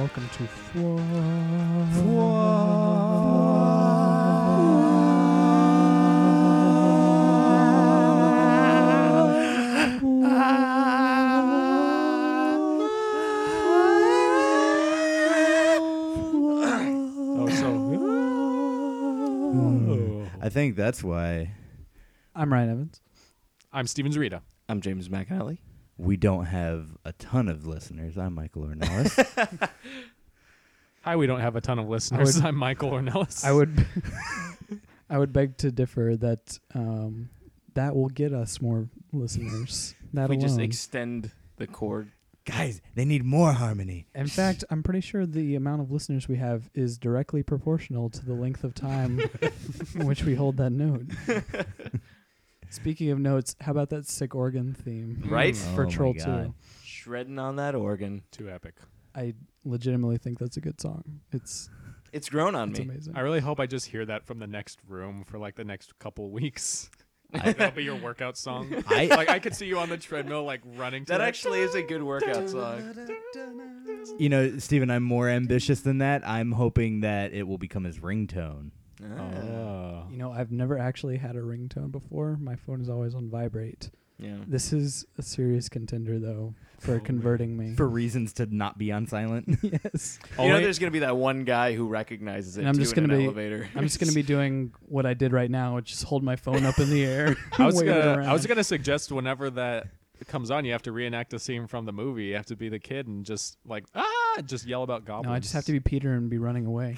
welcome to I think that's why I'm Ryan Evans. I'm Steven Zarita. I'm James McAnally. we don't have a ton of listeners. I'm Michael Ornelas. Hi, we don't have a ton of listeners. would- I'm Michael Ornelas. I would beg to differ that that will get us more listeners. That We alone. just extend the cord. Guys, they need more harmony. In fact, I'm pretty sure the amount of listeners we have is directly proportional to the length of time in which we hold that note. Speaking of notes, how about that sick organ theme? Right? For Oh my Troll God. 2. Shredding on that organ. Too epic. I legitimately think that's a good song. It's It's grown on me. amazing. I really hope I just hear that from the next room for like the next couple weeks. That'll be your workout song. I could see you on the treadmill like running to That it. actually is a good workout song. You know, Steven, I'm more ambitious than that. I'm hoping that it will become his ringtone. Oh. You know, I've never actually had a ringtone before. My phone is always on vibrate. Yeah. This is a serious contender, though, for Oh, converting me. For reasons to not be on silent. Yes. You know, there's gonna be that one guy who recognizes it. And I'm too just in gonna an be- elevator. I'm just going to be doing what I did right now, which is hold my phone up in the air. I was wave it gonna around. suggest whenever that comes on, you have to reenact a scene from the movie. You have to be the kid and just like just yell about goblins. No, I just have to be Peter and be running away.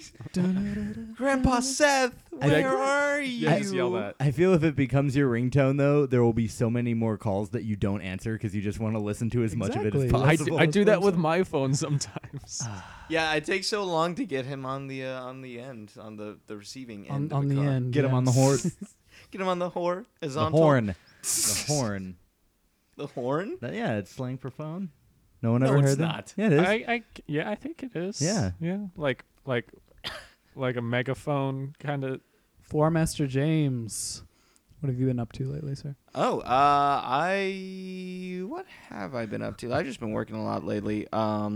Grandpa Seth, where are you? Yeah, just yell that. I feel if it becomes your ringtone, though, there will be so many more calls that you don't answer because you just want to listen to as much of it as Exactly. possible. I do That's that what with I'm my phone sometimes. Yeah, it takes so long to get him on the end, on the receiving end. on of the car. end. Get him on the horse. Get him on the horn. The horn. The horn. The horn? Yeah, it's slang for phone. No one No, ever it's heard that? not. Yeah, it is. I think it is. Yeah. like a megaphone kind of. Floor Master James. What have you been up to lately, sir? Oh, what have I been up to? I've just been working a lot lately.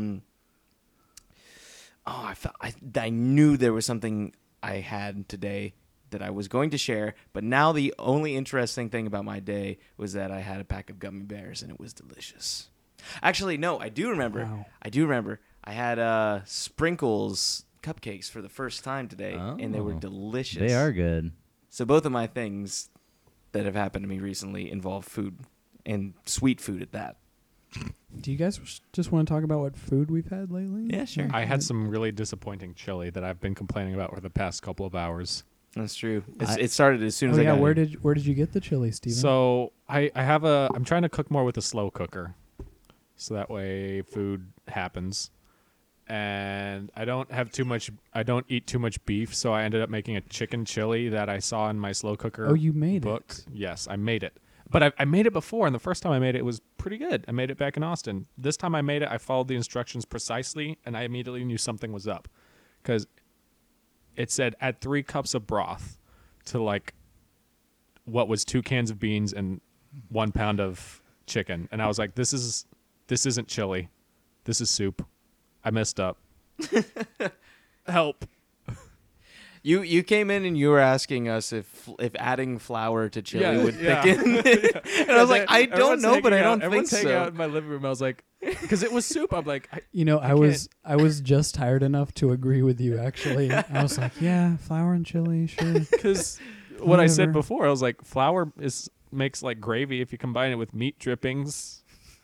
I knew there was something I had today that I was going to share, but now the only interesting thing about my day was that I had a pack of gummy bears and it was delicious. Actually, no, I do remember. Wow. I had Sprinkles cupcakes for the first time today, and they were Oh. delicious. They are good. So both of my things that have happened to me recently involve food, and sweet food at that. Do you guys just want to talk about what food we've had lately? Yeah, sure. I had some really disappointing chili that I've been complaining about for the past couple of hours. That's true. It started as soon Oh as I yeah, got where here. did you get the chili, Steven? So I'm trying to cook more with a slow cooker, so that way food happens. And I don't eat too much beef, so I ended up making a chicken chili that I saw in my slow cooker. Oh, you made book. it. Yes, I made it. But I made it before, and the first time I made it was pretty good. I made it back in Austin. This time I made it, I followed the instructions precisely, and I immediately knew something was up. Because it said add 3 cups of broth to like what was 2 cans of beans and 1 pound of chicken. And I was like, this isn't chili. This is soup. I messed up. Help. You came in and you were asking us if adding flour to chili would yeah. thicken. And I was like, I don't know, but I don't think Everyone's hanging out so. in my living room. I was like, because it was soup. I'm like, You know, I was just tired enough to agree with you. Actually, I was like, yeah, flour and chili, sure. because what I said Whatever. before, I was like, flour makes like gravy if you combine it with meat drippings.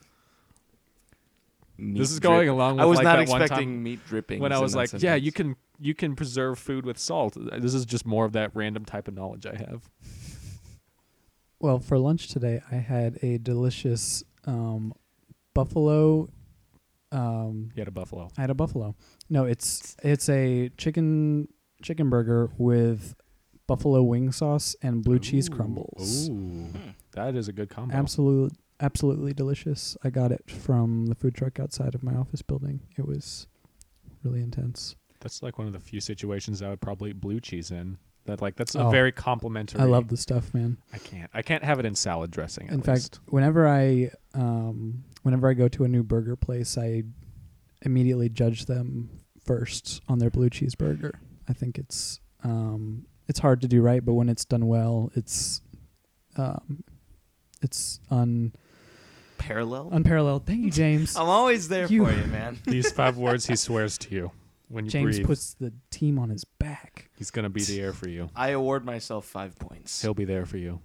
This is going along with I was like not that one expecting time meat drippings. when I in was that like, yeah, sentence. you can preserve food with salt. This is just more of that random type of knowledge I have. Well, for lunch today, I had a delicious buffalo. You had a buffalo. I had a buffalo. No, it's a chicken burger with buffalo wing sauce and blue cheese crumbles. Ooh, that is a good combo. Absolutely delicious. I got it from the food truck outside of my office building. It was really intense. That's like one of the few situations I would probably eat blue cheese in. That's Oh, a very complimentary. I love the stuff, man. I can't have it in salad dressing. In fact, whenever I go to a new burger place, I immediately judge them first on their blue cheeseburger. I think it's hard to do right, but when it's done well, it's Parallel. unparalleled. Thank you, James. I'm always there You- for you, man. These 5 words he swears to you when you James breathe. puts the team on his back. He's gonna be the air for you. I award myself 5 points. He'll be there for you.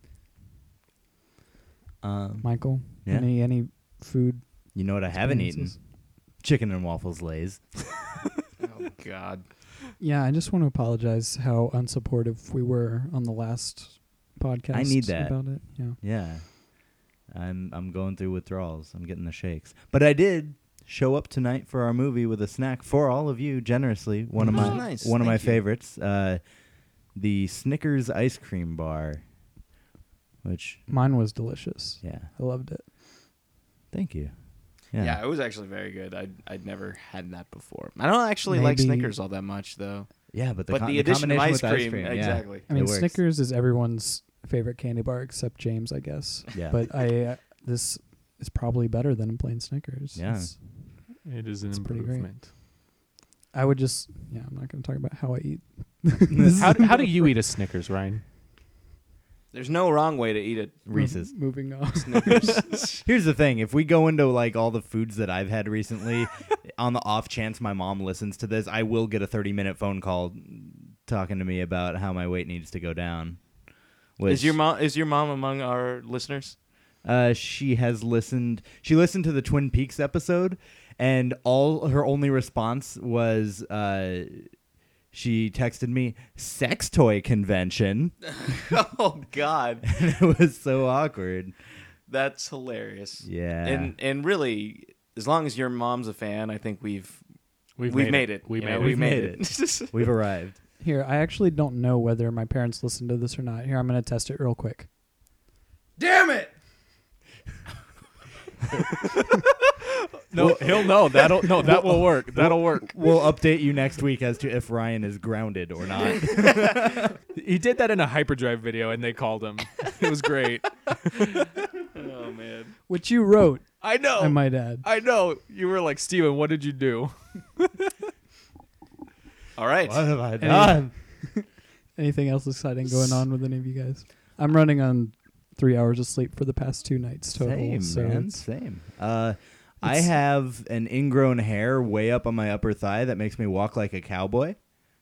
Michael, Yeah. any food? You know what I haven't eaten? experiences? Chicken and waffles Lay's. Oh God. Yeah, I just want to apologize how unsupportive we were on the last podcast. I need that. about it. Yeah. Yeah. I'm going through withdrawals. I'm getting the shakes. But I did show up tonight for our movie with a snack for all of you generously. One of my Nice. one of my Thank you. favorites. The Snickers ice cream bar. Which Mine was delicious. yeah. I loved it. Thank you. Yeah. it was actually very good. I'd never had that before. I don't actually like Maybe- Snickers all that much though. Yeah, but But the addition of combination ice with cream, yeah, exactly. I mean, it works. Snickers is everyone's favorite candy bar except James, I guess. Yeah. But this is probably better than a plain Snickers. Yeah. It is an It's pretty great. improvement. I would just, I'm not going to talk about how I eat. How do you eat a Snickers, Ryan? There's no wrong way to eat it. Reese's. Moving on. Snickers. Here's the thing: if we go into like all the foods that I've had recently, on the off chance my mom listens to this, I will get a 30-minute phone call talking to me about how my weight needs to go down. Is your mom among our listeners? She has listened. She listened to the Twin Peaks episode, and her only response was, she texted me, "Sex toy convention," Oh God, and it was so awkward. that's hilarious. Yeah, And really, as long as your mom's a fan, I think we've made it. We You made know, it. we've made made it. we've arrived. Here, I actually don't know whether my parents listen to this or not. Here, I'm going to test it real quick. Damn it! No, he'll know. That will work. That'll work. We'll update you next week as to if Ryan is grounded or not. He did that in a hyperdrive video, and they called him. It was great. Oh man. Which you wrote, I know. I might add. I know. You were like, Steven, what did you do? All right. What have I done? Anything else exciting going on with any of you guys? I'm running on 3 hours of sleep for the past 2 nights total. Same, so man. it's- Same. I have an ingrown hair way up on my upper thigh that makes me walk like a cowboy.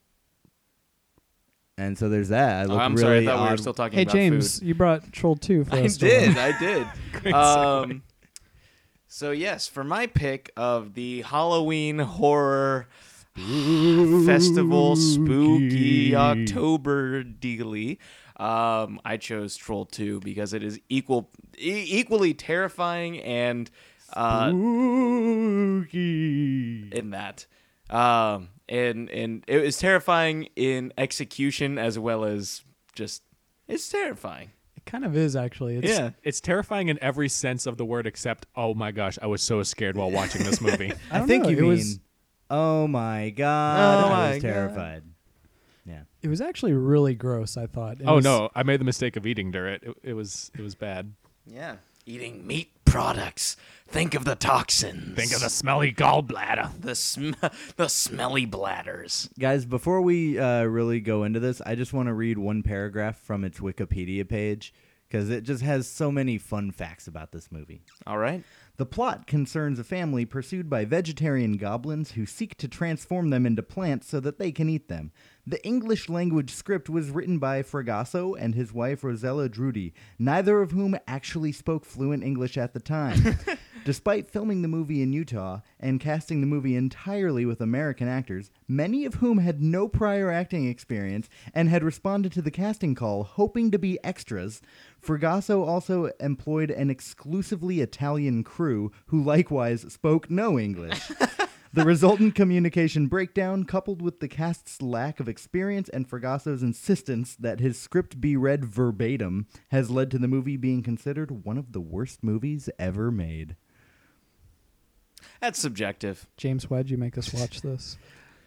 And so there's that. I look I'm really sorry. I thought we were odd. still talking Hey, about James, food. you brought Troll 2 for I us. to did. watch. I did. Great segue. So yes, for my pick of the Halloween horror festival spooky October dealy, I chose Troll 2 because it is equally terrifying and Spooky. in that. And it was terrifying in execution as well as just it's terrifying. It kind of is, actually. It's, Yeah. It's terrifying in every sense of the word, except, oh my gosh, I was so scared while watching this movie. I I don't think know, you it mean, was- oh my God. Oh I my was God. terrified. Yeah. It was actually really gross, I thought. It Oh was- no, I made the mistake of eating during it. It was bad. Yeah. Eating meat products. Think of the toxins. Think of the smelly gallbladder. the smelly bladders. Guys, before we really go into this, I just want to read one paragraph from its Wikipedia page because it just has so many fun facts about this movie. All right. The plot concerns a family pursued by vegetarian goblins who seek to transform them into plants so that they can eat them. The English language script was written by Fregasso and his wife Rosella Drudy, neither of whom actually spoke fluent English at the time. Despite filming the movie in Utah and casting the movie entirely with American actors, many of whom had no prior acting experience and had responded to the casting call hoping to be extras, Fregasso also employed an exclusively Italian crew who likewise spoke no English. The resultant communication breakdown, coupled with the cast's lack of experience and Fregasso's insistence that his script be read verbatim, has led to the movie being considered one of the worst movies ever made. That's subjective. James, why'd you make us watch this?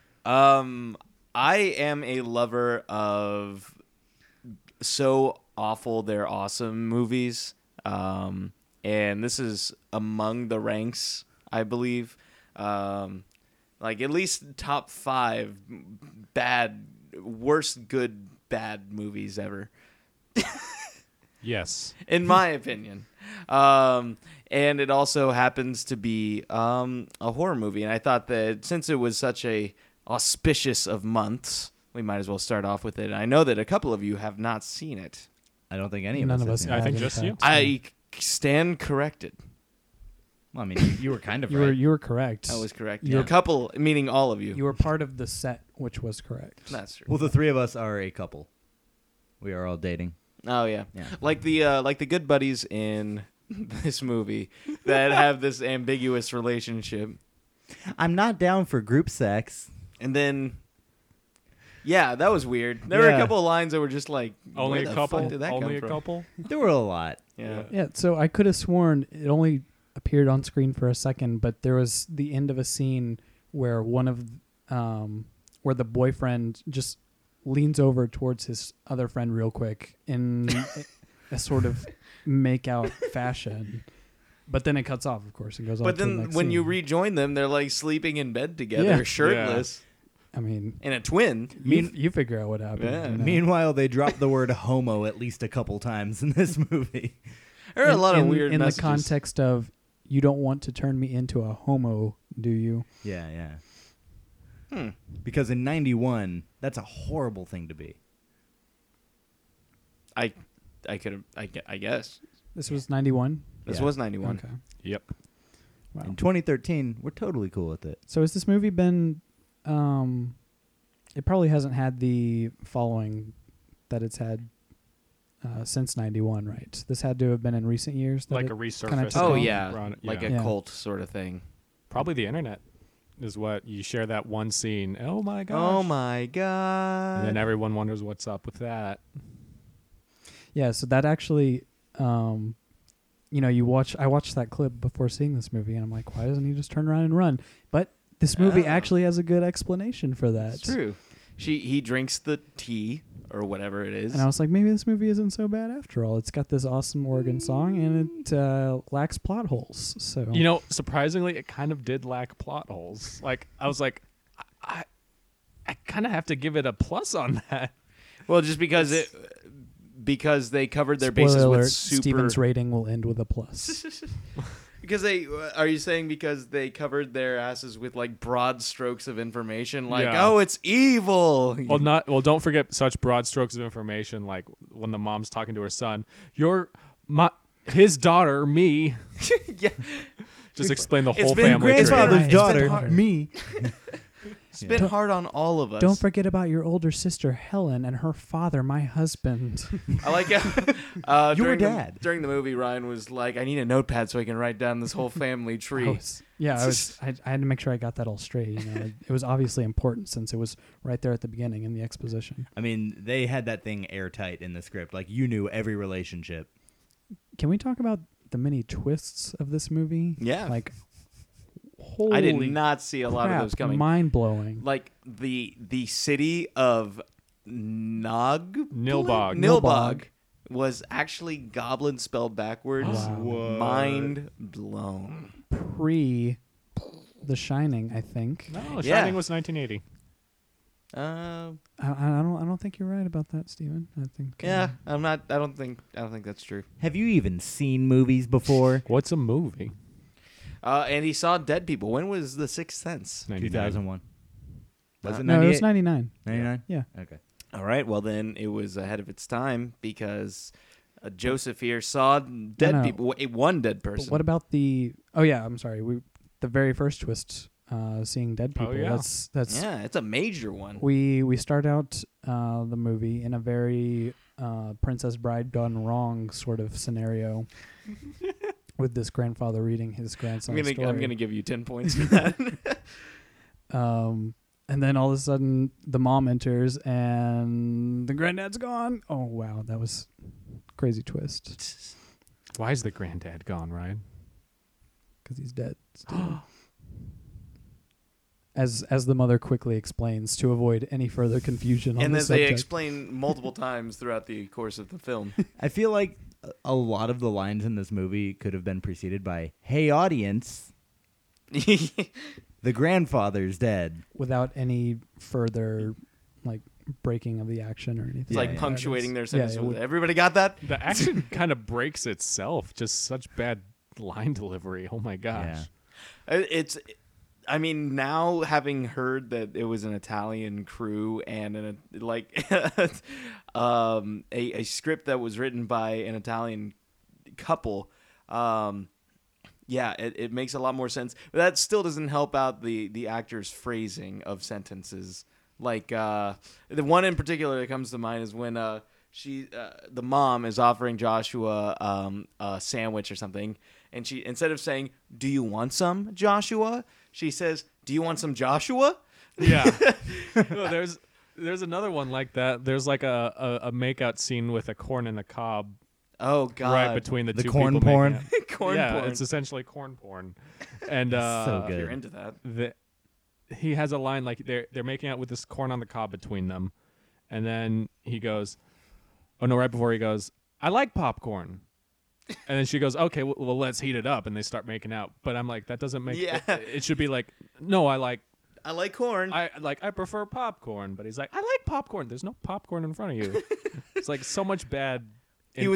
I am a lover of So Awful They're Awesome movies. And this is among the ranks, I believe. Like at least top 5 worst good bad movies ever, Yes. in my opinion. And it also happens to be a horror movie, and I thought that since it was such a auspicious of months, we might as well start off with it. I know that a couple of you have not seen it. I don't think any of None us. of have us. seen I it. think have, just in you. fact. I stand corrected. Well, I mean, you were kind of You right. were correct. I was correct. You're- A couple, meaning all of you. You were part of the set, which was correct. That's true. Well, the 3 of us are a couple. We are all dating. Oh yeah. Yeah. Like the good buddies in this movie that have this ambiguous relationship, I'm not down for group sex. and then yeah, that was weird. There were a Yeah. couple of lines that were just like, Only where a the couple. fuck did that Only come a from? couple. There were a lot. Yeah. Yeah, so I could have sworn it only appeared on screen for a second, but there was the end of a scene where where the boyfriend just leans over towards his other friend real quick in a sort of make out fashion. But then it cuts off, of course, and goes on But to the then next when you scene. rejoin them, they're like sleeping in bed together, Yeah. shirtless, I mean, and a twin. you figure out what happened. Yeah. you know? Meanwhile, they dropped the word homo at least a couple times in this movie. There are a lot of in, weird in messages. the context of you don't want to turn me into a homo, do you? Yeah, yeah. Hmm. Because in 91, that's a horrible thing to be. I guess This was 91. this Yeah. was 91. Okay. Yep. Wow. In 2013, we're totally cool with it. So has this movie been? It probably hasn't had the following that it's had since '91, right? This had to have been in recent years. that Like it a kinda resurface. took Oh off? yeah, like a Yeah. cult sort of thing. Probably the internet is what you share that one scene. Oh my gosh. Oh my god! And then everyone wonders what's up with that. Yeah. So that actually, I watched that clip before seeing this movie, and I'm like, why doesn't he just turn around and run? But this movie Oh. actually has a good explanation for that. That's true. He drinks the tea or whatever it is. And I was like, maybe this movie isn't so bad after all. It's got this awesome organ song, and it lacks plot holes. So You know, surprisingly, it kind of did lack plot holes. Like, I was like, I kind of have to give it a plus on that. Well, just because because they covered their bases Spoiler alert, with super. Steven's rating will end with a plus. Because are you saying because they covered their asses with like broad strokes of information, like Yeah. oh, it's evil. Well, don't forget such broad strokes of information, like when the mom's talking to her son, his daughter, me. Yeah. Just explain the It's whole been family tree. Grandfather's It's been daughter, hard. me. It's been hard on all of us. Don't forget about your older sister Helen and her father, my husband. I like it. Your during dad. During the movie, Ryan was like, I need a notepad so I can write down this whole family tree. I had to make sure I got that all straight. You know, it was obviously important since it was right there at the beginning in the exposition. I mean, they had that thing airtight in the script. Like, you knew every relationship. Can we talk about the many twists of this movie? Yeah. Like, holy I did not see a lot of those coming. Mind blowing. Like the city of Nilbog. Nilbog was actually goblin spelled backwards. Wow. Mind blown. Pre The Shining, I think. No, Yeah. Shining was 1980. Uh, I don't think you're right about that, Steven. I think yeah, I'm not. I don't think that's true. Have you even seen movies before? What's a movie? And he saw dead people. When was The Sixth Sense? 99. 2001. Was it no, it was 98? 99. 99? Yeah. Okay. All right. Well, then it was ahead of its time because Joseph here saw dead No. people. One dead person. But what about the? Oh yeah, I'm sorry. The very first twist, seeing dead people. yeah. That's Yeah, it's a major one. we start out the movie in a very Princess Bride gone wrong sort of scenario. With this grandfather reading his grandson's story. I'm gonna give you 10 points for that. And then all of a sudden, the mom enters and the granddad's gone. Oh wow, that was crazy twist. Why is the granddad gone, Ryan? Because he's dead. Still. As the mother quickly explains to avoid any further confusion on And the as they subject. explain multiple times throughout the course of the film. I feel like a lot of the lines in this movie could have been preceded by, "Hey, audience." The grandfather's dead. without any further like breaking of the action or anything. It's like yeah. punctuating their Yeah, sentence. it would- Everybody got that? The action kind of breaks itself. Just such bad line delivery. Oh my gosh. It's, I mean, now having heard that it was an Italian crew and a script that was written by an Italian couple, it makes a lot more sense. But that still doesn't help out the actor's phrasing of sentences. Like the one in particular that comes to mind is when the mom is offering Joshua a sandwich or something, and she, instead of saying, "Do you want some, Joshua?" she says, "Do you want some Joshua?" Yeah. No, there's another one like that. There's like a makeout scene with a corn and a cob Oh God! right between the two corn people porn? making out. Corn yeah, porn. it's essentially corn porn. And So If good. you're into that. he has a line like they're making out with this corn on the cob between them, and then he goes, oh no, right before he goes, I like popcorn. And then she goes, okay, well, let's heat it up, and they start making out. But I'm like, that doesn't make it should be like, no, I like corn. I prefer popcorn. But he's like, I like popcorn. There's no popcorn in front of you. It's like so much bad. She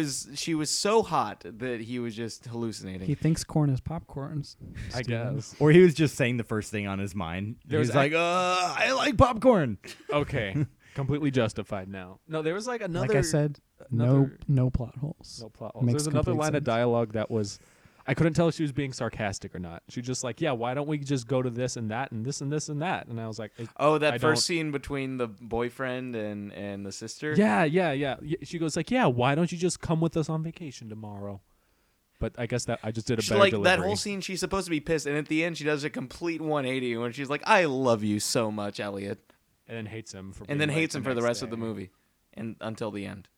was so hot that he was just hallucinating. He thinks corn is popcorn. I guess. Or he was just saying the first thing on his mind. He There's was like, I like popcorn. Okay. Completely justified now. No, there was like another. Like I said, another- no plot holes. No plot holes. Makes There's another complete line of sense. dialogue that was, I couldn't tell if she was being sarcastic or not. She was just like, yeah, why don't we just go to this and that and this and this and that? And I was like, that I first don't- scene between the boyfriend and the sister. yeah. She goes like, yeah, why don't you just come with us on vacation tomorrow? But I guess that I just did a She's better like delivery. that whole scene. She's supposed to be pissed, and at the end, she does a complete 180 when she's like, "I love you so much, Elliot," And then hates him for. and being then late hates him for the next rest of day. the movie, and until the end.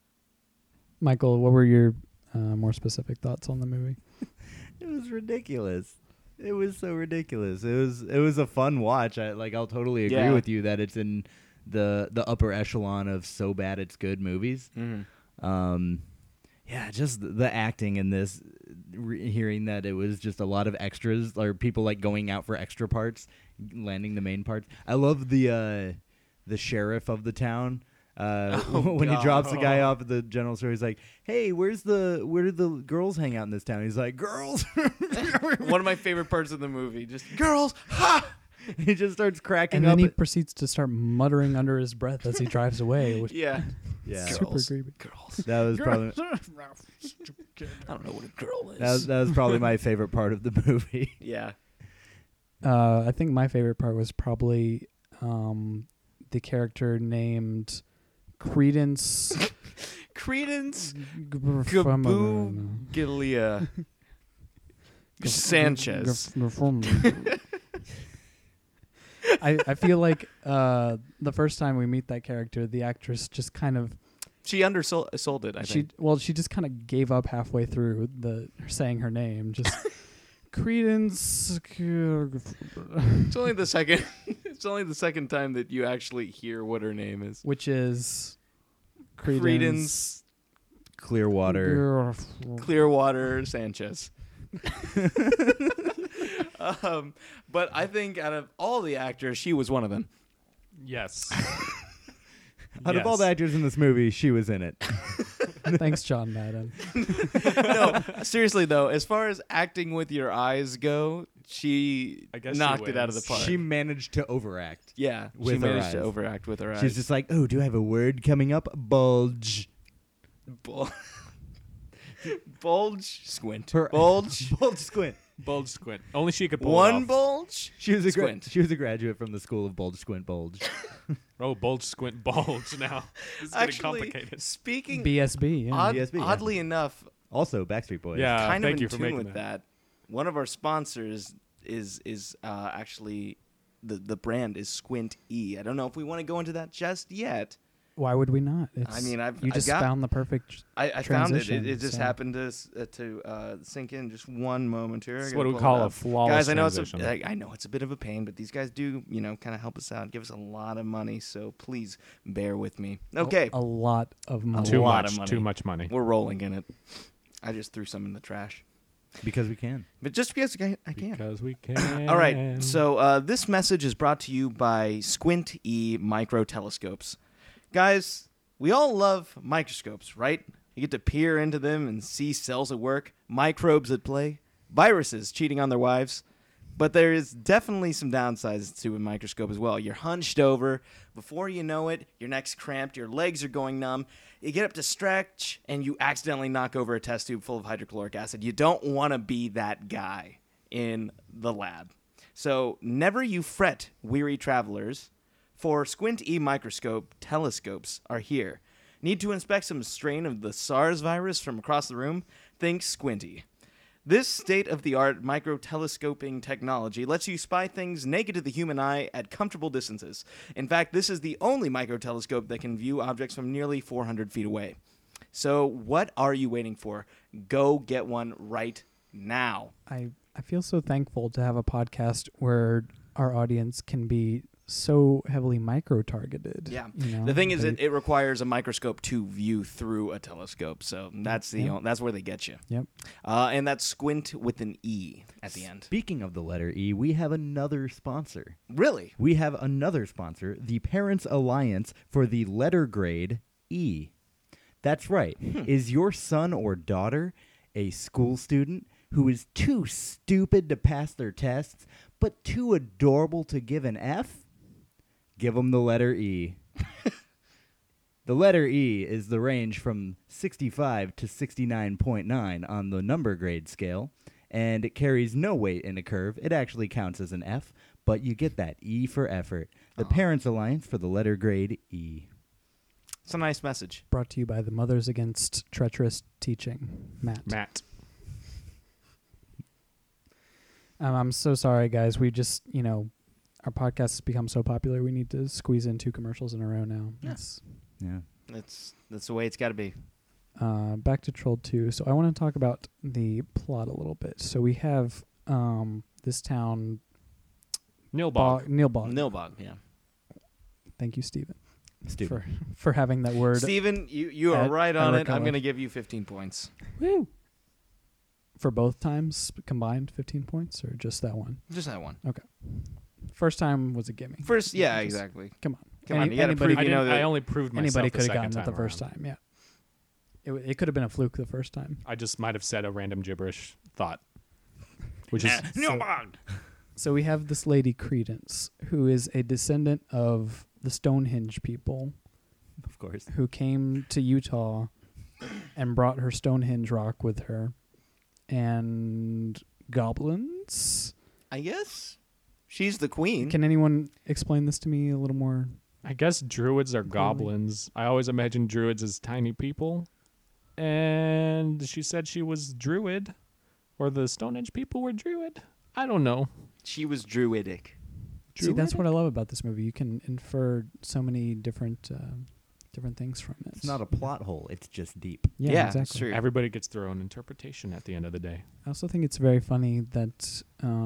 Michael, what were your more specific thoughts on the movie? It was ridiculous. It was so ridiculous. It was a fun watch. I'll totally agree Yeah. with you that it's in the upper echelon of so bad it's good movies. Mm-hmm. Yeah, just the acting in this, hearing that it was just a lot of extras, or people like going out for extra parts, landing the main parts. I love the sheriff of the town. When he drops the guy off at the general store, he's like, "Hey, where do the girls hang out in this town?" He's like, "Girls." One of my favorite parts of the movie, just girls. Ha! He just starts cracking And up. then he proceeds to start muttering under his breath as he drives away, which Yeah, Yeah, super Girls. creepy. girls. that was probably I don't know what a girl is. that was probably my favorite part of the movie. Yeah. I think my favorite part was probably the character named Credence Credence Gaboo Gabugilia Sanchez. I feel like the first time we meet that character, the actress just kind of She undersold it, I think. she just kind of gave up halfway through saying her name. Just Credence. It's only the second. It's only the second time that you actually hear what her name is. Which is Credence. Credence Clearwater. Clearwater Sanchez. But I think out of all the actors, she was one of them. Yes. Out of all the actors in this movie, she was in it. Thanks, John Madden. No, seriously though, as far as acting with your eyes go, she I guess she knocked it out of the wins. park. She managed to overact. yeah, with she her managed to eyes. overact with her eyes. She's just like, "Oh, do I have a word coming up? Bulge." Bulge, squint. Her Bulge, bulge squint. Bulge squint. Only she could pull it one off. bulge. She was a Squint. she was a graduate from the School of Bulge Squint Bulge. Oh, bulge squint bulge now. This is getting Actually, complicated. speaking BSB. Yeah. BSB, yeah. oddly enough, Also, Backstreet Boys. Yeah. kind thank of you in for tune making with that. One of our sponsors is actually the brand is Squint E. I don't know if we want to go into that just yet. Why would we not? I've just got- found the perfect. I found it. Transition, It just so. happened to sink in just one moment here. I It's gotta what we pull it call a up. flawless Guys, I know transition. I know it's a bit of a pain, but these guys do, kind of help us out, give us a lot of money. So please bear with me. Okay, A lot of money. A Too lot much. of money. Too much money. we're rolling in it. I just threw some in the trash. Because we can. But just because I can. Because we can. All right. So this message is brought to you by Squint E Micro Telescopes. Guys, we all love microscopes, right? You get to peer into them and see cells at work, microbes at play, viruses cheating on their wives. But there is definitely some downsides to a microscope as well. You're hunched over. Before you know it, your neck's cramped, your legs are going numb. You get up to stretch, and you accidentally knock over a test tube full of hydrochloric acid. You don't want to be that guy in the lab. So never you fret, weary travelers, for Squint E microscope telescopes are here. Need to inspect some strain of the SARS virus from across the room? Think Squinty. This state-of-the-art micro-telescoping technology lets you spy things naked to the human eye at comfortable distances. In fact, this is the only micro-telescope that can view objects from nearly 400 feet away. So what are you waiting for? Go get one right now. I feel so thankful to have a podcast where our audience can be so heavily micro-targeted. Yeah. You know? The thing is, it requires a microscope to view through a telescope, so that's that's where they get you. Yep. And that's Squint with an E at the end. Speaking of the letter E, we have another sponsor. Really? We have another sponsor, the Parents Alliance for the letter grade E. That's right. Is your son or daughter a school student who is too stupid to pass their tests, but too adorable to give an F? Give them the letter E. The letter E is the range from 65 to 69.9 on the number grade scale, and it carries no weight in a curve. It actually counts as an F, but you get that E for effort. The Parents Alliance for the letter grade E. It's a nice message. Brought to you by the Mothers Against Treacherous Teaching. Matt. I'm so sorry, guys. We just, our podcast has become so popular. We need to squeeze in 2 commercials in a row now. Yeah. Yeah. That's the way it's got to be. Back to Troll 2. So I want to talk about the plot a little bit. So we have this town... Nilbog. Nilbog, yeah. Thank you, Stephen. Stupid. For having that word. Steven, you are right on it. I'm going to give you 15 points. Woo! For both times combined, 15 points, or just that one? Just that one. Okay. First time was a gimme. First, yeah, exactly. Come on. Come on, you got to prove I, you know that. I only proved myself Anybody the could have second gotten it the time first around. time, yeah. It could have been a fluke the first time. I just might have said a random gibberish thought, which is Nilbog! So we have this lady, Credence, who is a descendant of the Stonehenge people Of course. who came to Utah and brought her Stonehenge rock with her. And goblins? I guess she's the queen. Can anyone explain this to me a little more? I guess druids are goblins. I always imagined druids as tiny people. And she said she was druid, or the Stonehenge people were druid. I don't know. She was druidic. See, that's what I love about this movie. You can infer so many different things from it. It's not a plot hole. It's just deep. Yeah, that's exactly. true. Everybody gets their own interpretation at the end of the day. I also think it's very funny that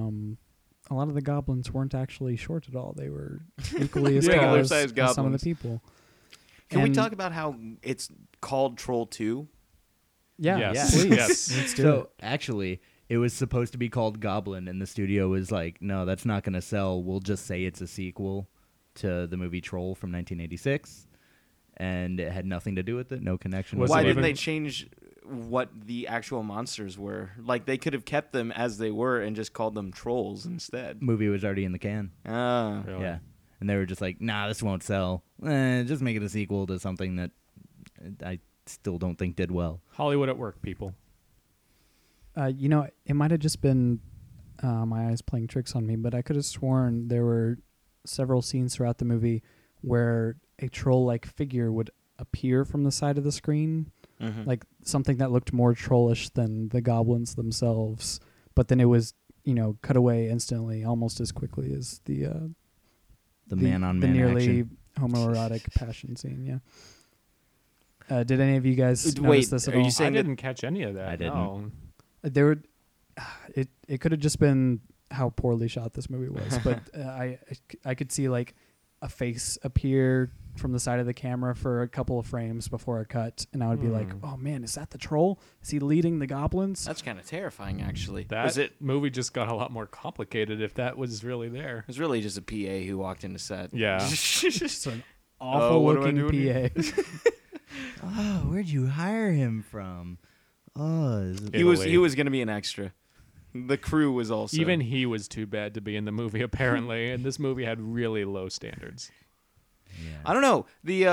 a lot of the goblins weren't actually short at all. They were equally as tall Regular-sized as some of the goblins. people. Can we And- talk about how it's called Troll 2? Yeah, Yes. please. Yes. Let's do So it. actually, it was supposed to be called Goblin, and the studio was like, no, that's not going to sell. We'll just say it's a sequel to the movie Troll from 1986. And it had nothing to do with it, no connection. Was Why it didn't even- they change what the actual monsters were? Like, they could have kept them as they were and just called them trolls instead. Movie was already in the can. Ah. Really. Yeah. And they were just like, nah, this won't sell. Just make it a sequel to something that I still don't think did well. Hollywood at work, people. It might have just been my eyes playing tricks on me, but I could have sworn there were several scenes throughout the movie where a troll-like figure would appear from the side of the screen, Mhm. like something that looked more trollish than the goblins themselves. But then it was, cut away instantly, almost as quickly as the Man-on-man nearly action. homoerotic passion scene. Yeah. Did any of you guys Wait, notice this at are all? you I saying that didn't catch any of that. I didn't. No. There would, it could have just been how poorly shot this movie was, but I could see like a face appear from the side of the camera for a couple of frames before a cut, and I would be like, "Oh man, is that the troll? Is he leading the goblins?" That's kind of terrifying, actually. That Was it movie just got a lot more complicated if that was really there. It was really just a PA who walked into set. Yeah. Just an awful what am I looking doing PA. Oh, where'd you hire him from? Oh, is it He was Italy. going to be an extra. The crew was also. Even he was too bad to be in the movie, apparently, and this movie had really low standards. yeah. I don't know.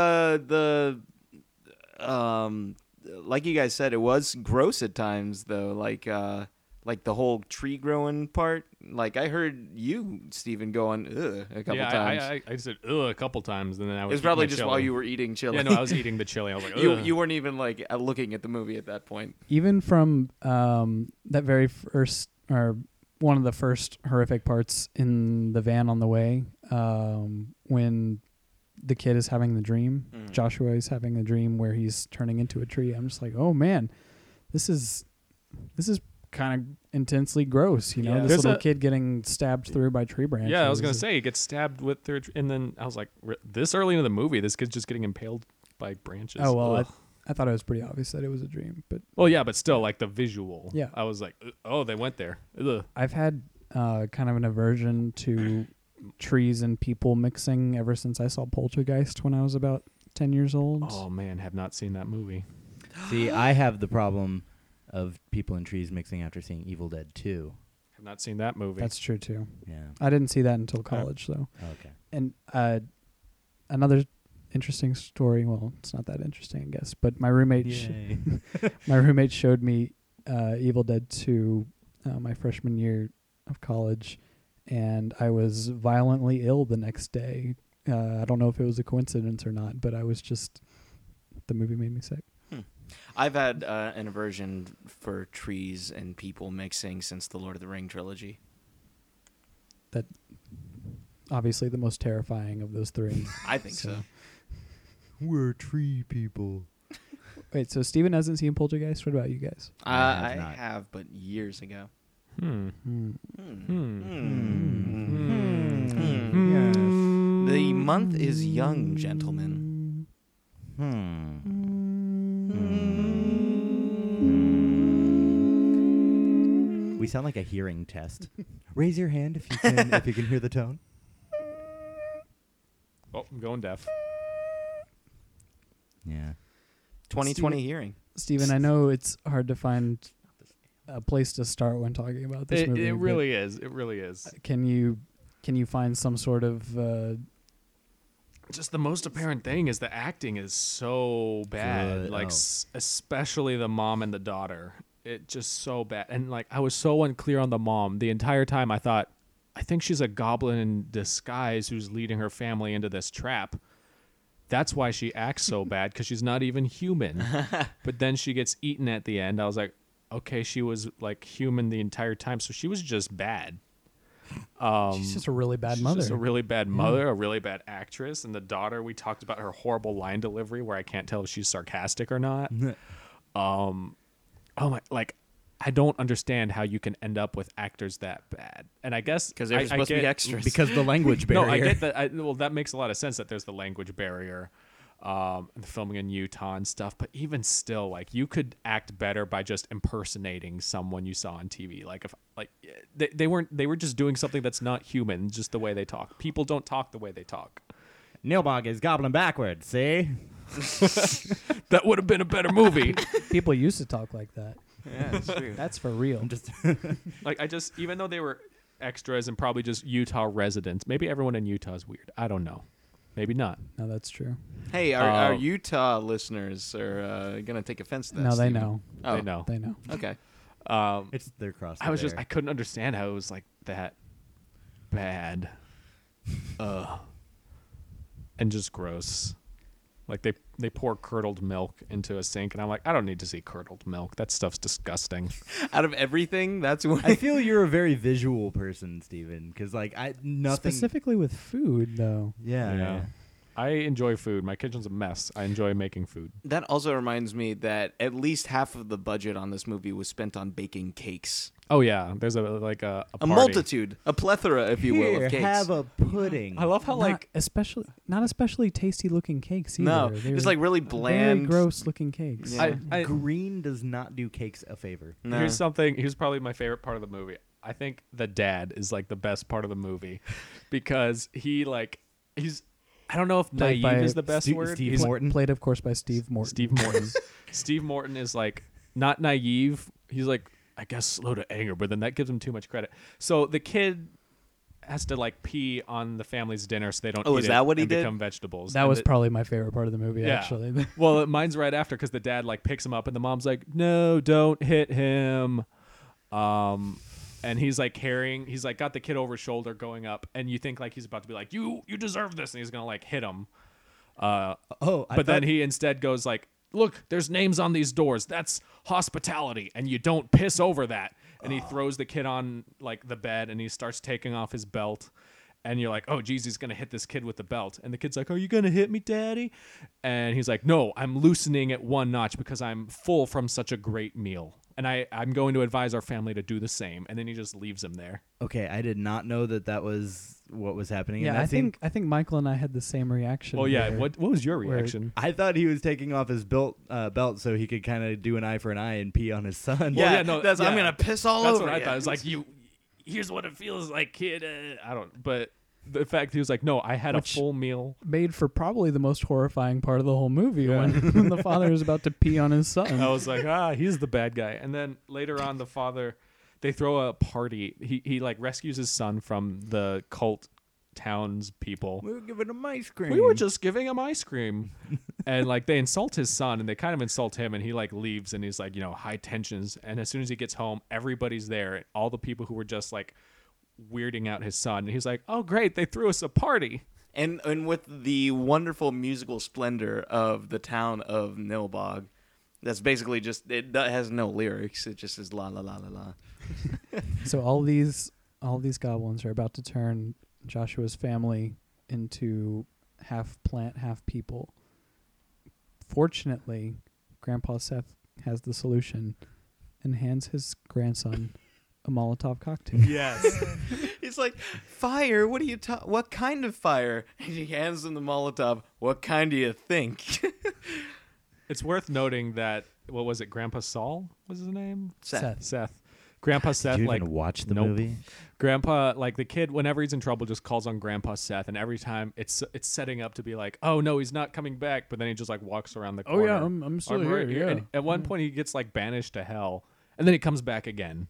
Like you guys said, it was gross at times though. Like the whole tree growing part. Like I heard you, Steven, going ugh a couple times. I said ugh a couple times, and then I It was was probably eating my just chili. while you were eating chili. Yeah, no, I was eating the chili. I was like, ugh. you weren't even like looking at the movie at that point. Even from that very first, or one of the first horrific parts in the van on the way, when the kid is having the dream, Joshua is having a dream where he's turning into a tree. I'm just like, oh man, this is kind of intensely gross, you know. Yeah. This There's little a- kid getting stabbed through by tree branches. Yeah, I was gonna say he gets stabbed with their, and then I was like, this early into the movie, this kid's just getting impaled by branches. Oh well, Ugh. I thought it was pretty obvious that it was a dream, but Well, yeah, but still, like the visual. Yeah. I was like, oh, they went there. Ugh. I've had kind of an aversion to trees and people mixing ever since I saw Poltergeist when I was about 10 years old. Oh man, have not seen that movie. See, I have the problem of people and trees mixing after seeing Evil Dead 2. Have not seen that movie. That's true too. Yeah. I didn't see that until college though. Okay. And another interesting story. Well, it's not that interesting, I guess. But my roommate, Yay. my roommate showed me Evil Dead 2 my freshman year of college, and I was violently ill the next day. I don't know if it was a coincidence or not, but I was just, the movie made me sick. I've had an aversion for trees and people mixing since the Lord of the Ring trilogy. That obviously the most terrifying of those three. I think so. We're tree people. Wait, so Steven hasn't seen Poltergeist? What about you guys? I have I not. have, but years ago. The month is young, gentlemen. We sound like a hearing test. Raise your hand if you can if you can hear the tone. Oh, I'm going deaf. Yeah. 2020 hearing. Steven, I know it's hard to find a place to start when talking about this movie. It but really is. It really is. Can you find some sort of Just the most apparent thing is the acting is so bad. Good. Like Oh. especially the mom and the daughter. It just so bad. And like I was so unclear on the mom the entire time. I thought, I think she's a goblin in disguise who's leading her family into this trap. That's why she acts so bad, because she's not even human. But then she gets eaten at the end. I was like, okay, she was like human the entire time, so she was just bad. she's just a really bad She's mother. just a really bad mother, a really bad actress, and the daughter. We talked about her horrible line delivery, where I can't tell if she's sarcastic or not. Oh my! Like, I don't understand how you can end up with actors that bad. And I guess Because they're supposed to be extras. Because the language barrier. No, I get that. Well, that makes a lot of sense that there's the language barrier, and the filming in Utah and stuff. But even still, like, you could act better by just impersonating someone you saw on TV. Like, if they were just doing something that's not human, just the way they talk. People don't talk the way they talk. Nilbog is gobbling backwards, see? That would have been a better movie. People used to talk like that. Yeah, that's true. That's for real. I'm just Like, even though they were extras and probably just Utah residents, maybe everyone in Utah is weird. I don't know. Maybe not. No, that's true. Hey, our Utah listeners are going to take offense to that. No, they Steven. know. Oh, They know. They know. Okay. it's their cross. I couldn't understand how it was like that bad. And just gross. Like they pour curdled milk into a sink, and I'm like, I don't need to see curdled milk. That stuff's disgusting. Out of everything, that's what I feel you're a very visual person, Steven, because like nothing. Specifically with food, though. Yeah. Yeah. I enjoy food. My kitchen's a mess. I enjoy making food. That also reminds me that at least half of the budget on this movie was spent on baking cakes. Oh yeah, there's a A party. multitude, a plethora, if you will, Here, of cakes. have a pudding. I love how not especially tasty looking cakes either. No, They it's were like really bland. very gross looking cakes. Yeah. Green does not do cakes a favor. No. Here's probably my favorite part of the movie. I think the dad is like the best part of the movie because he's I don't know if Played naive by is the best Steve- word. Steve He's Morton. Played, of course, by Steve Morton. Steve Morton. Steve Morton is like not naive. He's like, I guess, slow to anger, but then that gives him too much credit. So the kid has to like pee on the family's dinner so they don't Oh, eat is that it what he and did? become vegetables. That And was probably my favorite part of the movie, Yeah. actually. well, mine's right after because the dad like picks him up and the mom's like, no, don't hit him. And he's like he's like got the kid over his shoulder going up, and you think like he's about to be like, you deserve this, and he's gonna like hit him. But then he instead goes like, look, there's names on these doors. That's hospitality, and you don't piss over that. And he throws the kid on like the bed, and he starts taking off his belt. And you're like, oh, geez, he's going to hit this kid with the belt. And the kid's like, are you going to hit me, Daddy? And he's like, no, I'm loosening it one notch because I'm full from such a great meal. And I'm going to advise our family to do the same. And then he just leaves him there. Okay, I did not know that was what was happening in Yeah, that scene. I think Michael and I had the same reaction. Oh, yeah. where- What was your where- reaction? I thought he was taking off his belt so he could kind of do an eye for an eye and pee on his son. Well, yeah, no, I'm yeah. gonna piss all That's over what I you. thought. It was like, here's what it feels like, kid. I don't, but the fact he was like, no, I had Which- a full meal. made for probably the most horrifying part of the whole movie Yeah. when the father is about to pee on his son. I was like, he's the bad guy. And then later on, the father, they throw a party. He like rescues his son from the cult town's people. We were giving him ice cream. We were just giving him ice cream. And like they insult his son and they kind of insult him and he like leaves and he's like, high tensions. And as soon as he gets home, everybody's there. All the people who were just like weirding out his son. And he's like, oh great, they threw us a party. And with the wonderful musical splendor of the town of Nilbog, that's basically just, it has no lyrics. It just is la la la la la. So all these goblins are about to turn Joshua's family into half plant, half people. Fortunately, Grandpa Seth has the solution and hands his grandson a Molotov cocktail. Yes. He's like, fire? What are you what kind of fire? And he hands him the Molotov. What kind do you think? It's worth noting that, what was it, Grandpa Saul was his name? Seth. Grandpa Seth, Did you like, even watch the nope. movie? Grandpa, like the kid, whenever he's in trouble, just calls on Grandpa Seth, and every time it's setting up to be like, oh no, he's not coming back, but then he just like walks around the corner. I'm still I'm here. right here. Yeah. And at one point, he gets like banished to hell, and then he comes back again.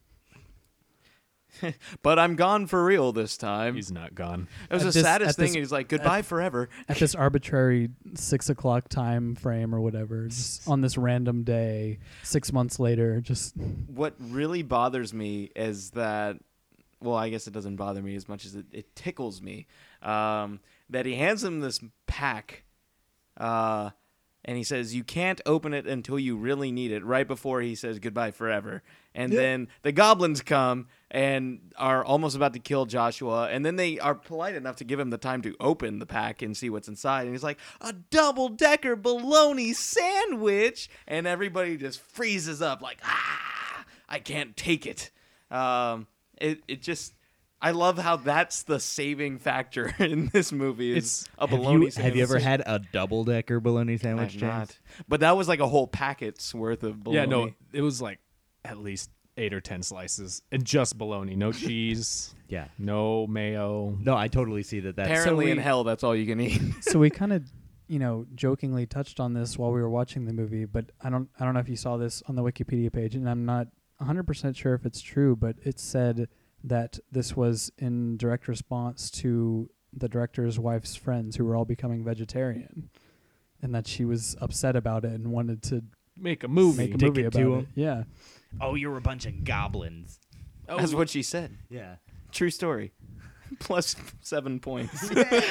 But I'm gone for real this time. He's not gone. It was At the this- saddest at thing. this- He's like, goodbye forever. At this arbitrary 6:00 time frame or whatever, just on this random day, 6 months later, just What really bothers me is that, well, I guess it doesn't bother me as much as it tickles me, that he hands him this pack, and he says, you can't open it until you really need it, right before he says goodbye forever. And then the goblins come and are almost about to kill Joshua, and then they are polite enough to give him the time to open the pack and see what's inside. And he's like, a double-decker bologna sandwich! And everybody just freezes up like, I can't take it. It just... I love how that's the saving factor in this movie is a bologna sandwich. Have you ever had a double-decker bologna sandwich, I've James? not. But that was like a whole packet's worth of bologna. Yeah, no, it was like at least 8 or 10 slices and just bologna, no cheese, Yeah. no mayo. No, I totally see that. That's Apparently So in we- hell, that's all you can eat. so we kind of jokingly touched on this while we were watching the movie, but I don't know if you saw this on the Wikipedia page, and I'm not 100% sure if it's true, but it said that this was in direct response to the director's wife's friends who were all becoming vegetarian, and that she was upset about it and wanted to Make a movie. make a Stick movie it about to it. 'em. Yeah. Oh, you're a bunch of goblins. That's what she said. Yeah. True story. Plus 7 points.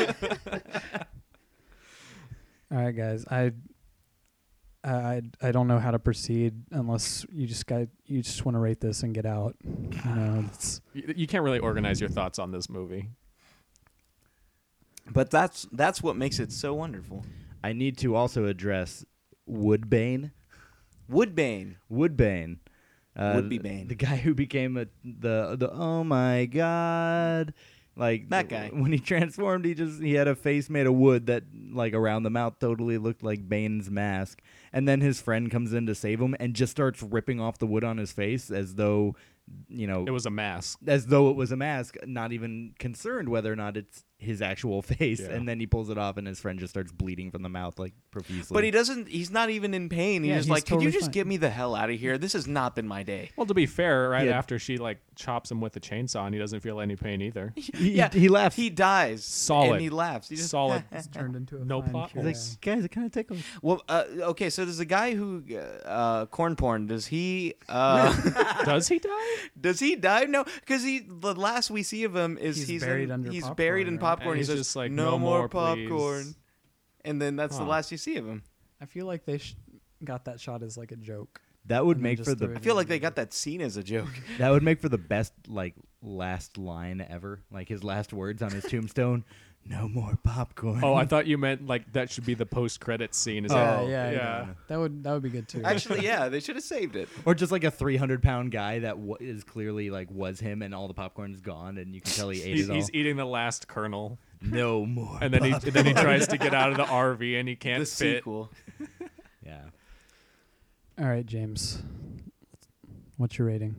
All right, guys. I don't know how to proceed unless you just want to rate this and get out. You can't really organize your thoughts on this movie. But that's what makes it so wonderful. I need to also address Woodbane. Woodbane. Woodbane. Would-be Bane. The guy who became the oh my god. Like That guy. When he transformed, he had a face made of wood that like around the mouth totally looked like Bane's mask. And then his friend comes in to save him and just starts ripping off the wood on his face as though, It was a mask. as though it was a mask, not even concerned whether or not it's his actual face. Yeah. And then he pulls it off and his friend just starts bleeding from the mouth like profusely. But he's not even in pain. Yeah, He's just he's like, could you totally just fine. get me the hell out of here? This has not been my day. Well, to be fair, right Yeah. after she like chops him with a chainsaw, and he doesn't feel any pain either. he laughs. He dies. Solid. And he laughs. He just, Solid. It's turned into a No fine plot cure. He's holes. like, guys, it kind of tickles. Well, okay, so does the guy who corn porn, does he Does he die? No, because the last we see of him is He's buried under he's popcorn, buried in right? popcorn. And He he's says, just like, no "No more more, popcorn. please." And then that's the Huh. last you see of him. I feel like they got that shot as like a joke. That would And then make just for threw the it I feel like they got that scene as a joke. that would make for the best like last line ever. Like his last words on his tombstone. No more popcorn. Oh, I thought you meant like that should be the post-credits scene. Is Yeah, that- yeah. That would be good too. Actually, yeah, they should have saved it. Or just like a 300-pound guy that is clearly like was him, and all the popcorn's gone, and you can tell he ate it all. He's eating the last kernel, No more. and then he tries to get out of the RV, and he can't The fit. sequel. Yeah. All right, James. What's your rating?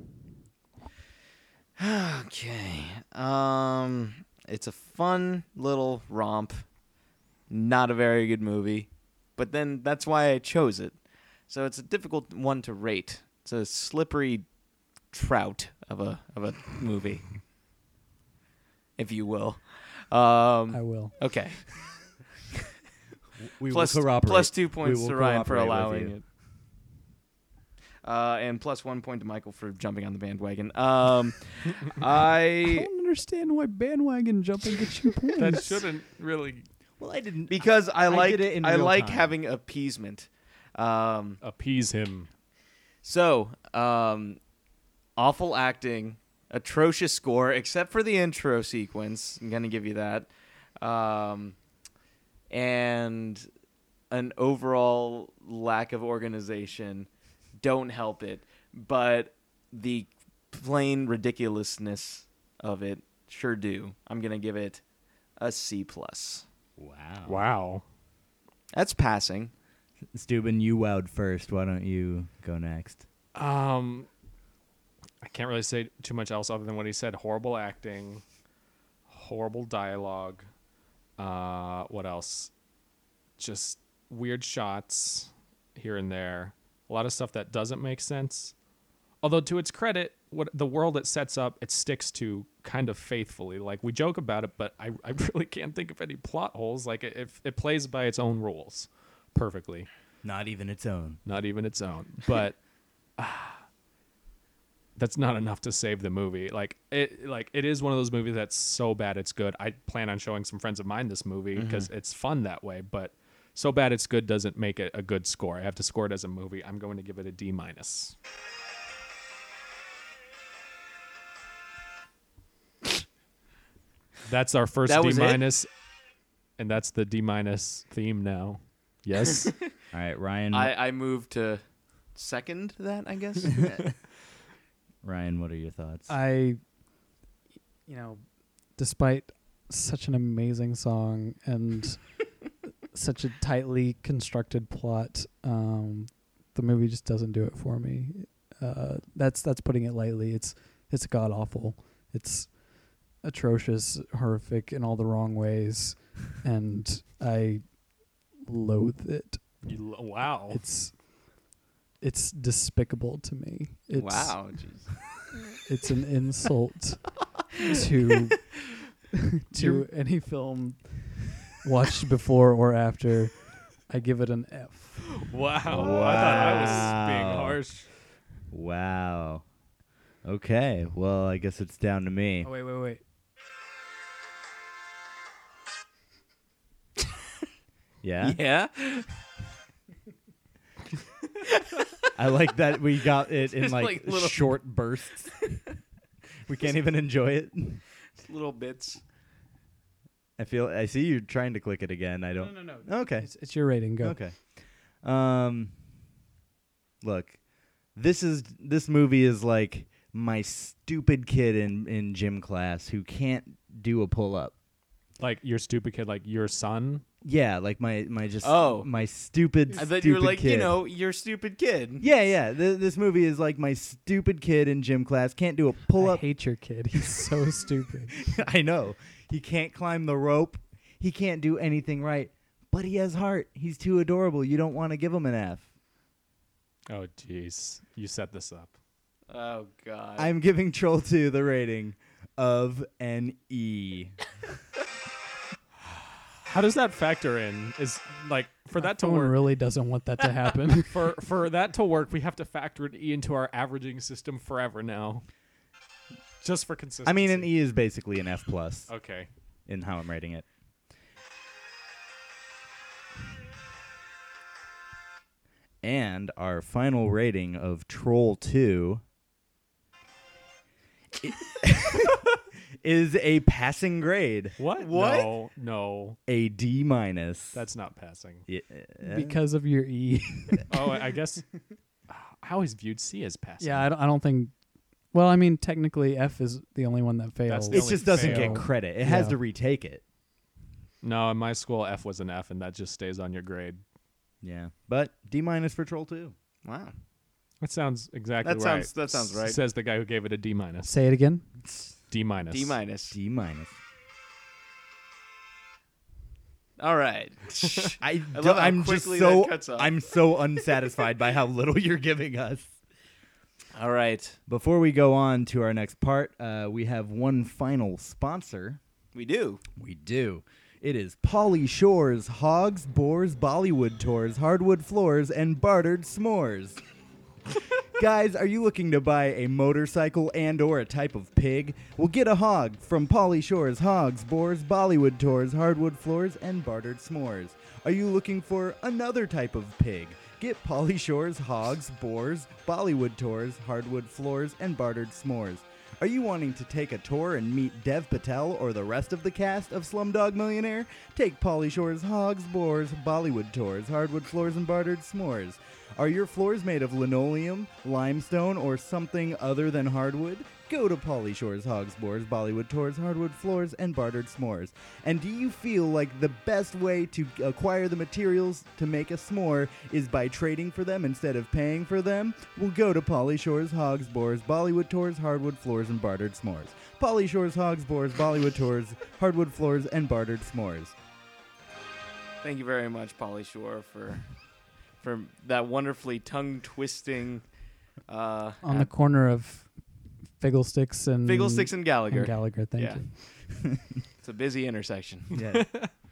Okay. It's a fun little romp. Not a very good movie, but then that's why I chose it. So it's a difficult one to rate. It's a slippery trout of a movie, if you will. I will. Okay. We Plus will corroborate. plus 2 points We will to Ryan for cooperate with allowing you. it. And plus 1 point to Michael for jumping on the bandwagon. I I don't understand why bandwagon jumping gets you points. That shouldn't really Well, I didn't. because I like did it in I real like time. having appeasement. appease him. So, awful acting, atrocious score, except for the intro sequence. I'm going to give you that. And an overall lack of organization. Don't help it. But the plain ridiculousness of it sure do. I'm going to give it a C+. Wow. Wow. That's passing. Steuben, you wowed first. Why don't you go next? I can't really say too much else other than what he said. Horrible acting, horrible dialogue. What else? Just weird shots here and there. A lot of stuff that doesn't make sense. Although to its credit, what the world it sets up, it sticks to kind of faithfully. Like we joke about it, but I really can't think of any plot holes. Like it plays by its own rules perfectly. Not even its own. Not even its own. But that's not enough to save the movie. Like it is one of those movies that's so bad it's good. I plan on showing some friends of mine this movie because it's fun that way, but so bad it's good doesn't make it a good score. I have to score it as a movie. I'm going to give it a D-. That's our first That was D-, it? and that's the D- theme now. Yes. All right, Ryan. I move to second that, I guess. Ryan, what are your thoughts? Despite such an amazing song and such a tightly constructed plot, the movie just doesn't do it for me. That's putting it lightly. It's god awful. It's atrocious, horrific in all the wrong ways, and I loathe it. Wow. It's despicable to me. It's, Wow. Jeez. It's an insult to any film watched before or after. I give it an F. Wow. I thought I was being Wow. harsh. Wow. Okay. Well, I guess it's down to me. Oh, wait. Yeah? Yeah. I like that we got it in Just like, like little- short bursts. We can't even enjoy it. Little bits. I see you're trying to click it again. I don't. No. Okay. It's your rating. Go. Okay. Look, this movie is like my stupid kid in gym class who can't do a pull up. Like your stupid kid, like your son. Yeah, like my stupid. I thought you were like, kid. your stupid kid. Yeah. This movie is like my stupid kid in gym class can't do a pull I up. hate your kid. He's so stupid. I know. He can't climb the rope. He can't do anything right. But he has heart. He's too adorable. You don't want to give him an F. Oh, jeez. You set this up. Oh, God. I'm giving Troll 2 the rating of an E. How does that factor in? Is like for that to Someone work? really doesn't want that to happen. For that to work, we have to factor an E into our averaging system forever now. Just for consistency. I mean, an E is basically an F plus Okay. in how I'm rating it. And our final rating of Troll 2 is a passing grade, What? What? No. a D minus. That's not passing. Yeah. Because of your E. Oh, I guess. I always viewed C as passing. Yeah, I don't think. Well, I mean, technically, F is the only one that fails. the It only just doesn't fail. get credit. It has Yeah. to retake it. No, in my school, F was an F, and that just stays on your grade. Yeah, but D minus for Troll 2. Wow. That sounds exactly That right. sounds right. Says the guy who gave it a D minus. Say it again. D minus. D minus. D minus. All right. I love how I'm just quickly so that cuts off. I'm so unsatisfied by how little you're giving us. All right. Before we go on to our next part, we have one final sponsor. We do. We do. It is Pauly Shore's Hogs, Boars, Bollywood Tours, Hardwood Floors, and Bartered S'mores. Guys, are you looking to buy a motorcycle and or a type of pig? Well, get a hog from Pauly Shore's Hogs, Boars, Bollywood Tours, Hardwood Floors, and Bartered S'mores. Are you looking for another type of pig? Get Pauly Shore's Hogs, Boars, Bollywood Tours, Hardwood Floors, and Bartered S'mores. Are you wanting to take a tour and meet Dev Patel or the rest of the cast of Slumdog Millionaire? Take Pauly Shore's Hogs, Boars, Bollywood Tours, Hardwood Floors, and Bartered S'mores. Are your floors made of linoleum, limestone, or something other than hardwood? Go to Pauly Shore's Hogs, Boars, Bollywood Tours, Hardwood Floors, and Bartered S'mores. And do you feel like the best way to acquire the materials to make a s'more is by trading for them instead of paying for them? Well, go to Pauly Shore's Hogs, Boars, Bollywood Tours, Hardwood Floors, and Bartered S'mores. Pauly Shore's Hogs, Boars, Bollywood Tours, Hardwood Floors, and Bartered S'mores. Thank you very much, Pauly Shore, for that wonderfully tongue-twisting On the corner of Figglesticks and Figglesticks and Gallagher. and Gallagher. Thank Yeah. you. It's a busy intersection. Yeah.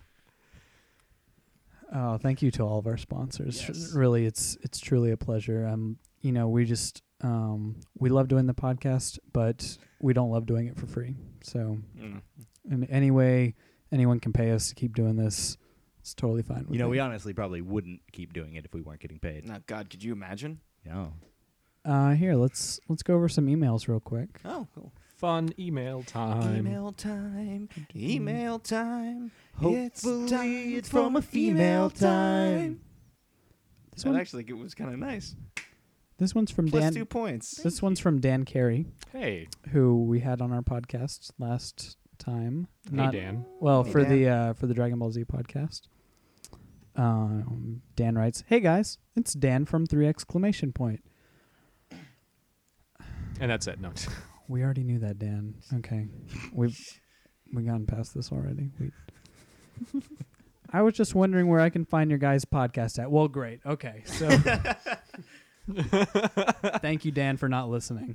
Oh, thank you to all of our sponsors. Yes. Really, it's truly a pleasure. We just we love doing the podcast, but we don't love doing it for free. So, Mm. in any way anyone can pay us to keep doing this, it's totally fine. With You know, me. we honestly probably wouldn't keep doing it if we weren't getting paid. Now, God, could you imagine? No. Here, let's go over some emails real quick. Oh, cool. Fun email time. Email time. Email time. Hopefully it's from a female time. This That one, actually it was kind of nice. this one's from Plus Dan. 2 points. This one's from Dan Carey, Hey, who we had on our podcast last time. hey, Dan. Well, Hey, for Dan. the Dragon Ball Z podcast. Dan writes, "Hey guys, it's Dan from 3 exclamation point." And that's it. No. We already knew that, Dan. Okay, we gotten past this already. I was just wondering where I can find your guys' podcast at. Well, great. Okay, so thank you, Dan, for not listening.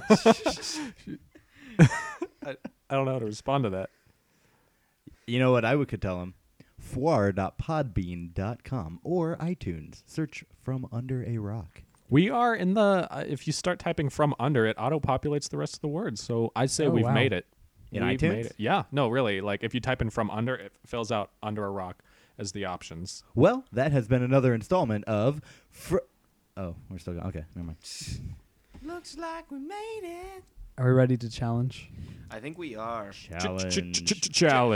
I don't know how to respond to that. You know what I could tell him? foire.podbean.com or iTunes. Search From Under a Rock. We are in the. If you start typing from under, it auto populates the rest of the words. So I'd say Oh, we've wow. made it. In We've iTunes? made it. Yeah. No, really. Like if you type in from under, it fills out under a rock as the options. Well, that has been another installment of... Oh, we're still going. Okay, never mind. Looks like we made it. Are we ready to challenge? I think we are. Challenge. Challenge.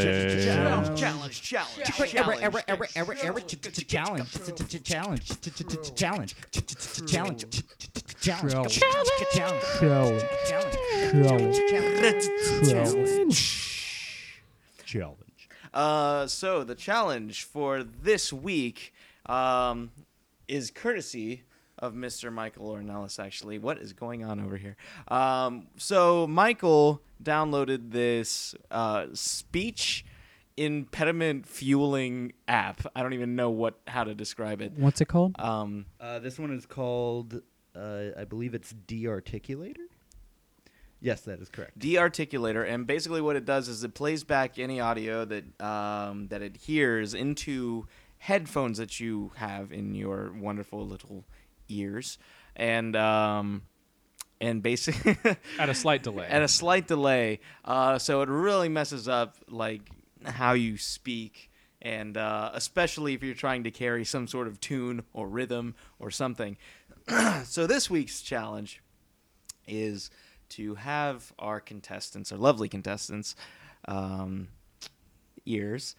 Challenge. So the challenge for this week is courtesy of Mr. Michael Ornelas, actually. What is going on over here? So Michael downloaded this speech impediment fueling app. I don't even know how to describe it. What's it called? This one is called, I believe it's De-Articulator? Yes, that is correct. De-Articulator, and basically what it does is it plays back any audio that that it hears into headphones that you have in your wonderful little ears, and basically At a slight delay. at a slight delay, so it really messes up like how you speak, and especially if you're trying to carry some sort of tune or rhythm or something. So this week's challenge is to have our contestants, our lovely contestants, ears,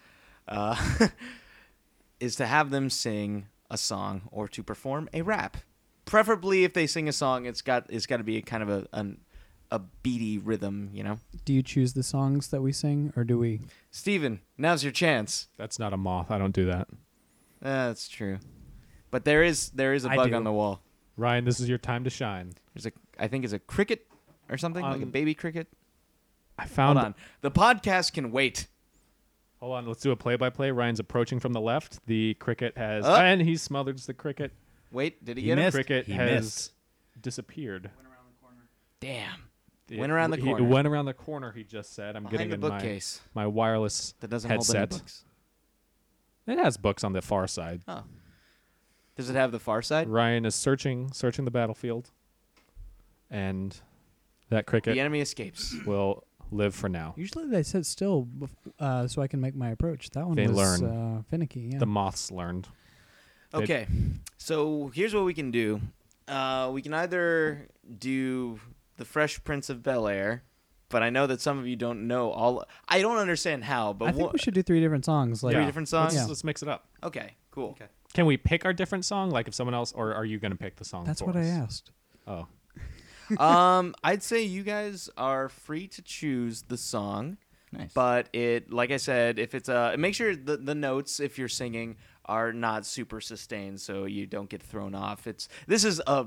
is to have them sing a song or to perform a rap. Preferably, if they sing a song, it's got to be a kind of a beaty rhythm, you know. Do you choose the songs that we sing, or do we? Steven, now's your chance. That's not a moth. I don't do that. That's true, but there is a I bug do. on the wall. Ryan, this is your time to shine. I think it's a cricket or something, like a baby cricket. I found. Hold on, the podcast can wait. Hold on. Let's do a play-by-play. Ryan's approaching from the left. The cricket has, Up. and he smothers the cricket. Wait, did he He get missed. it? Cricket He has missed. disappeared. Damn, It Went around the corner. It went around the corner. He just said, "I'm behind getting the in bookcase my wireless that doesn't hold any headset." books. It has books on the far side. Oh, does it have the far side? Ryan is searching the battlefield, and that cricket The enemy escapes. will live for now. Usually they sit still, so I can make my approach. That one They was learn. finicky. Yeah. The moths learned. Okay, so here's what we can do. We can either do the Fresh Prince of Bel-Air, but I know that some of you don't know all. I don't understand how, but I think we should do 3 different songs. Like Three different songs? Yeah. Let's mix it up. Okay, cool. Okay. Can we pick our different song? Like if someone else, or are you going to pick the song? That's for what us? I asked. Oh, I'd say you guys are free to choose the song, Nice. but like I said, if it's make sure the notes if you're singing are not super sustained, so you don't get thrown off. This is a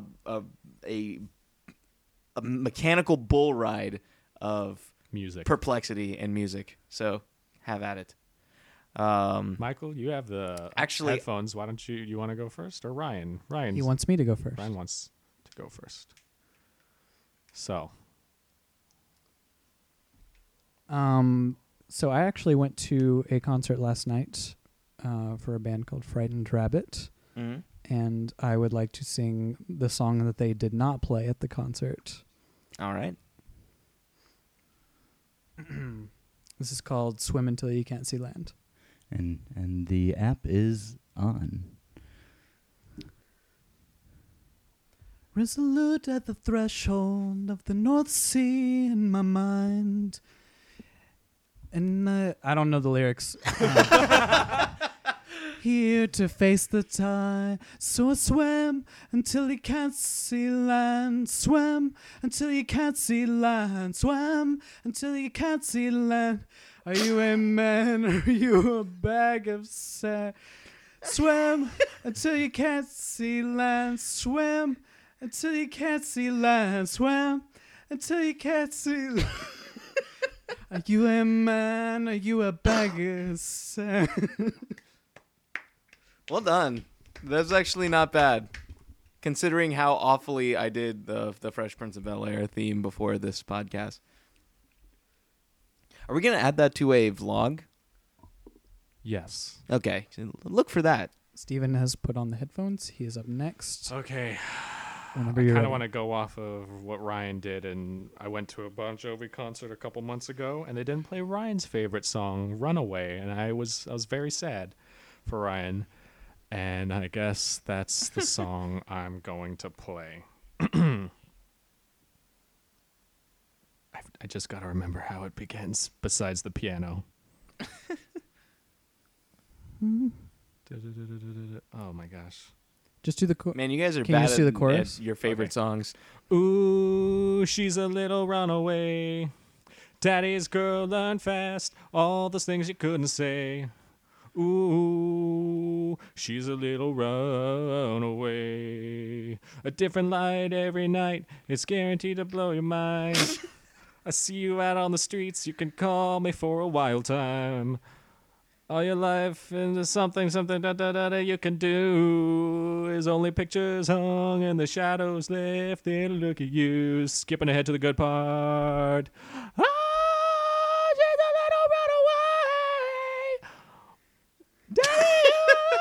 mechanical bull ride of music. perplexity and music. So have at it. Michael, you have the Actually- headphones. Why don't you want to go first, or Ryan? He wants me to go first. Ryan wants to go first. So So I actually went to a concert last night for a band called Frightened Rabbit, Mhm. and I would like to sing the song that they did not play at the concert. All right. This is called "Swim Until You Can't See Land." And the app is on. Resolute at the threshold of the North Sea in my mind. And I don't know the lyrics. Here to face the tide, so I swam until you can't see land. Swam until you can't see land. Swam until you can't see land. Are you a man or are you a bag of sand? Swim until you can't see land. Swim until you can't see land. Swim until you can't see land. Are you a man? Are you a bag of sand? Well done. That's actually not bad, considering how awfully I did the Fresh Prince of Bel-Air theme before this podcast. Are we gonna add that to a vlog? yes. Okay, so look for that. Steven has put on the headphones. He is up next. Okay. Whenever I you're kind ready. of want to go off of what Ryan did, and I went to a Bon Jovi concert a couple months ago, and they didn't play Ryan's favorite song, "Runaway," and I was very sad for Ryan, and I guess that's the song I'm going to play. I just got to remember how it begins, besides the piano. Oh, my gosh. Just do the Man, you guys are Can you bad just do the at chorus? your favorite Okay. songs. Ooh, she's a little runaway. Daddy's girl learned fast all those things you couldn't say. Ooh, she's a little runaway. A different light every night. It's guaranteed to blow your mind. I see you out on the streets. You can call me for a wild time. All your life into something you can do is only pictures hung and the shadows lifted. Look at you, skipping ahead to the good part. Ah, she's a little runaway. Daddy,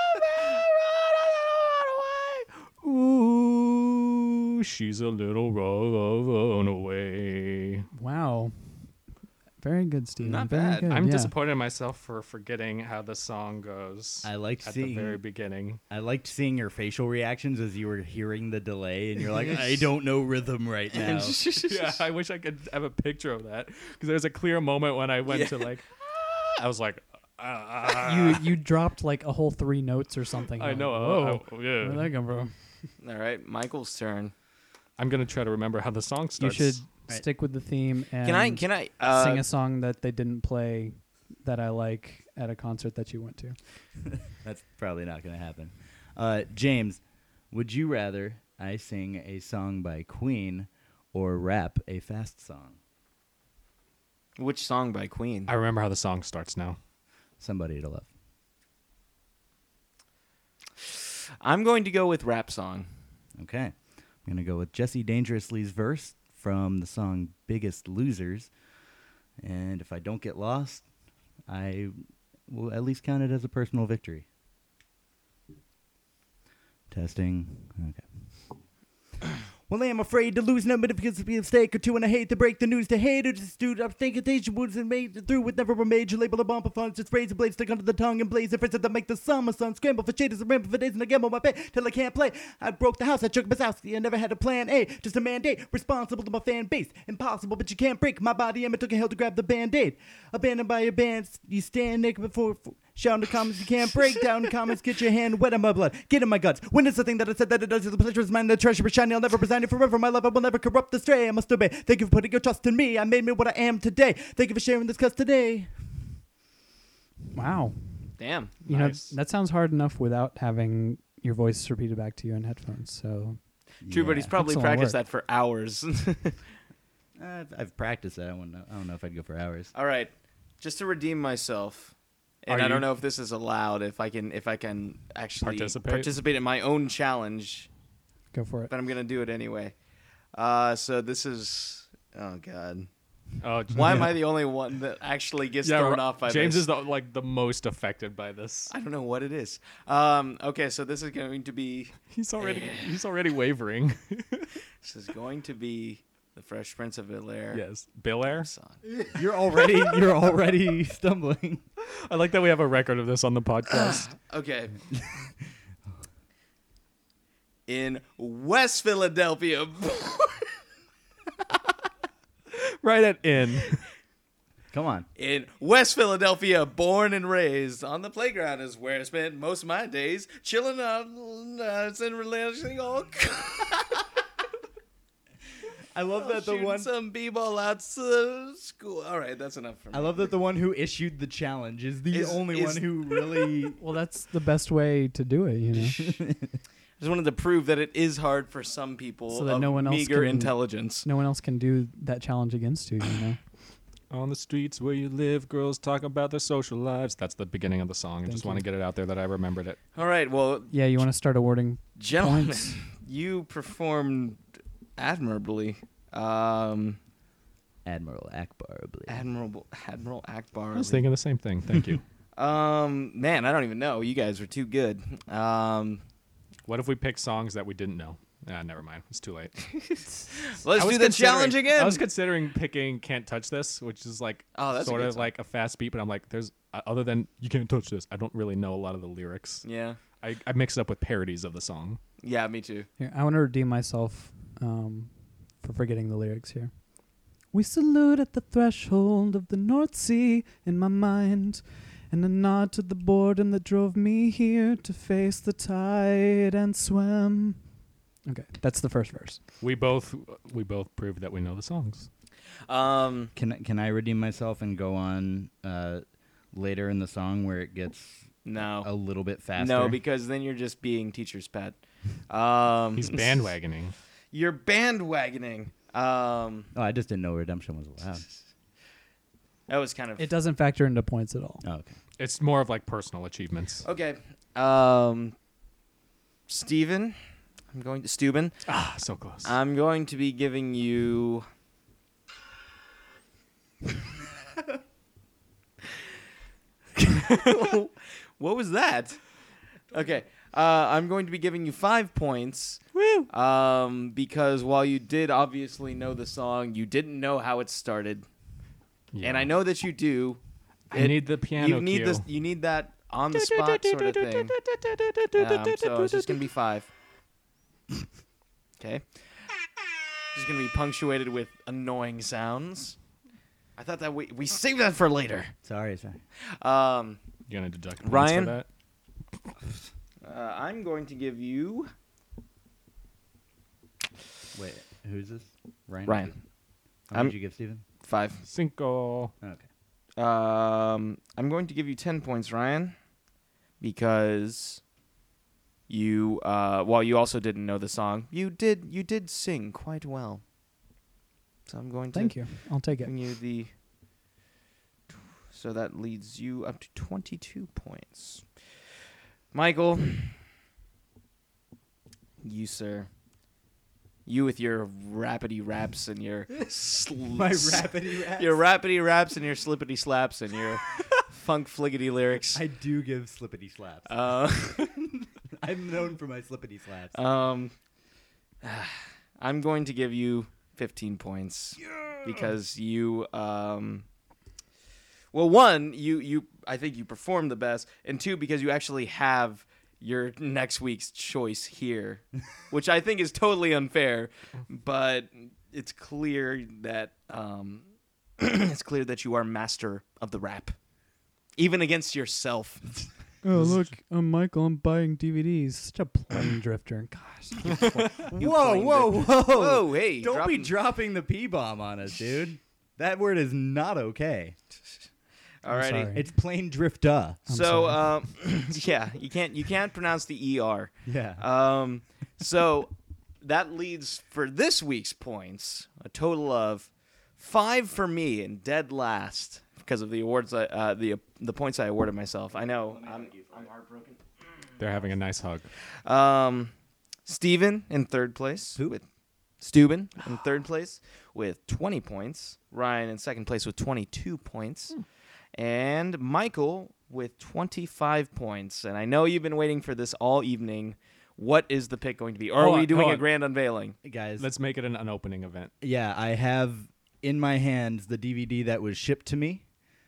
run away. Ooh, she's a little runaway. Wow. Very good, Steven. Not Very bad. Good. I'm yeah. disappointed in myself for forgetting how the song goes. I liked at seeing the very beginning. I liked seeing your facial reactions as you were hearing the delay, and you're like, I don't know rhythm right now. Yeah, I wish I could have a picture of that because there's a clear moment when I went to like, I was like, You dropped like a whole 3 notes or something. I Like, know. Whoa. Yeah. Where'd that come from? All right, Michael's turn. I'm gonna try to remember how the song You starts. should Right. stick with the theme and Can I sing a song that they didn't play that I like at a concert that you went to. That's probably not going to happen. James, would you rather I sing a song by Queen or rap a fast song? Which song by Queen? I remember how the song starts now. Somebody to Love. I'm going to go with rap song. Okay. I'm going to go with Jesse Dangerously's verse from the song Biggest Losers. And if I don't get lost, I will at least count it as a personal victory. Testing. Okay. Well, I am afraid to lose number because of a mistake or two, and I hate to break the news to haters. Dude, I'm thinking they wounds and made it through with never a major label of bomb for funds. Just razor blades stuck under the tongue and blaze the first that make the summer sun scramble for shaders and ramble for days and I gamble my pay till I can't play. I broke the house, I shook Bazowski, I never had a plan A, just a mandate responsible to my fan base. Impossible, but you can't break my body, and it took a hell to grab the band-aid. Abandoned by your bands, you stand naked before. Shout in the comments, you can't break down the comments, get your hand wet in my blood, get in my guts. When it's the thing that I said that it does, the pleasure is mine, the treasure is shiny, I'll never resign it forever. My love, I will never corrupt the stray, I must obey. Thank you for putting your trust in me, I made me what I am today. Thank you for sharing this cuss today. Wow. Damn. You Nice. know, that sounds hard enough without having your voice repeated back to you in headphones. So True, but he's probably Excellent practiced work. that for hours. I've practiced that. I don't know if I'd go for hours. All right, just to redeem myself, and Are I don't you- know if this is allowed. If I can actually Participate? in my own challenge, go for it. but I'm gonna do it anyway. So this is. Oh God. Oh, Why am I the only one that actually gets thrown off by James this? is the most affected by this. I don't know what it is. Okay, so this is going to be. He's already wavering. This is going to be the Fresh Prince of Bel-Air Yes, Bill Air. song. You're already stumbling. I like that we have a record of this on the podcast. Okay. In West Philadelphia. Right at in. Come on. In West Philadelphia, born and raised on the playground is where I spent most of my days chilling on nuts and relaxing all. I love that the Shooting one. some b-ball out to school. All right, that's enough for me. I love that the one who issued the challenge is the only is- one who really. Well, that's the best way to do it, you know. I just wanted to prove that it is hard for some people So that of no one else meager can- intelligence. No one else can do that challenge against you, you know. On the streets where you live, girls talk about their social lives. That's the beginning of the song. I Thank just you. want to get it out there that I remembered it. All right, well, Yeah, you want to start awarding gentlemen, points? you performed admirably. Admiral Akbar. I believe. Admiral Akbar. I was thinking the same thing. Thank you. Man, I don't even know. You guys were too good. What if we pick songs that we didn't know? Never mind. It's too late. Let's I was do the challenge considering- again. I was considering picking "Can't Touch This," which is like Oh, that's a sort good of song. like a fast beat, but I'm like, there's other than "You Can't Touch This," I don't really know a lot of the lyrics. Yeah. I mix it up with parodies of the song. Yeah, me too. Here, I want to redeem myself for forgetting the lyrics here. We salute at the threshold of the North Sea in my mind, and a nod to the boredom that drove me here to face the tide and swim. Okay, that's the first verse. We both proved that we know the songs. Can I redeem myself and go on later in the song where it gets No. a little bit faster? No, because then you're just being teacher's pet. He's bandwagoning. You're bandwagoning. Oh, I just didn't know redemption was allowed. That was kind of... It doesn't factor into points at all. Oh, okay. It's more of like personal achievements. Okay. Steven, Steuben, Ah, so close. I'm going to be giving you... What was that? Okay. I'm going to be giving you 5 points. Woo! Because while you did obviously know the song, you didn't know how it started. Yeah. And I know that you do. I need the piano You need cue. this. You need that on the spot sort of thing. So it's just gonna be 5. Okay. Just gonna be punctuated with annoying sounds. I thought that we saved that for later. Sorry. You gonna deduct points Ryan? for that? I'm going to give you Wait, who's this? Ryan? Ryan. How I'm- much did you give Steven? 5. Cinco. Okay. I'm going to give you 10 points, Ryan, because you while you also didn't know the song, you did sing quite well. So I'm going to Thank you. I'll take it. give you the... So that leads you up to 22 points. Michael, you, sir. You with your rapidy raps and your... rapidy rap. Your rapidy raps and your slippity slaps and your funk fliggity lyrics. I do give slippity slaps. I'm known for my slippity slaps. I'm going to give you 15 points because you well, one, you I think you performed the best, and 2, because you actually have your next week's choice here, which I think is totally unfair, but it's clear that you are master of the rap, even against yourself. Oh, look, I'm Michael. I'm buying DVDs. Such a plane drifter. Gosh. Whoa! Whoa, hey, Don't be dropping the P-bomb on us, dude. That word is not okay. Alrighty. sorry. It's plain drifta. So, yeah, you can't pronounce the ER. Yeah. So that leads for this week's points a total of 5 for me and dead last because of the awards the points I awarded myself. I know I'm heartbroken. They're having a nice hug. Steven in third place. Who? With Steuben in third place with 20 points. Ryan in second place with 22 points. And Michael with 25 points. And I know you've been waiting for this all evening. What is the pick going to be? Or are we doing a grand unveiling? Guys, Let's make it an opening event. yeah, I have in my hands the DVD that was shipped to me.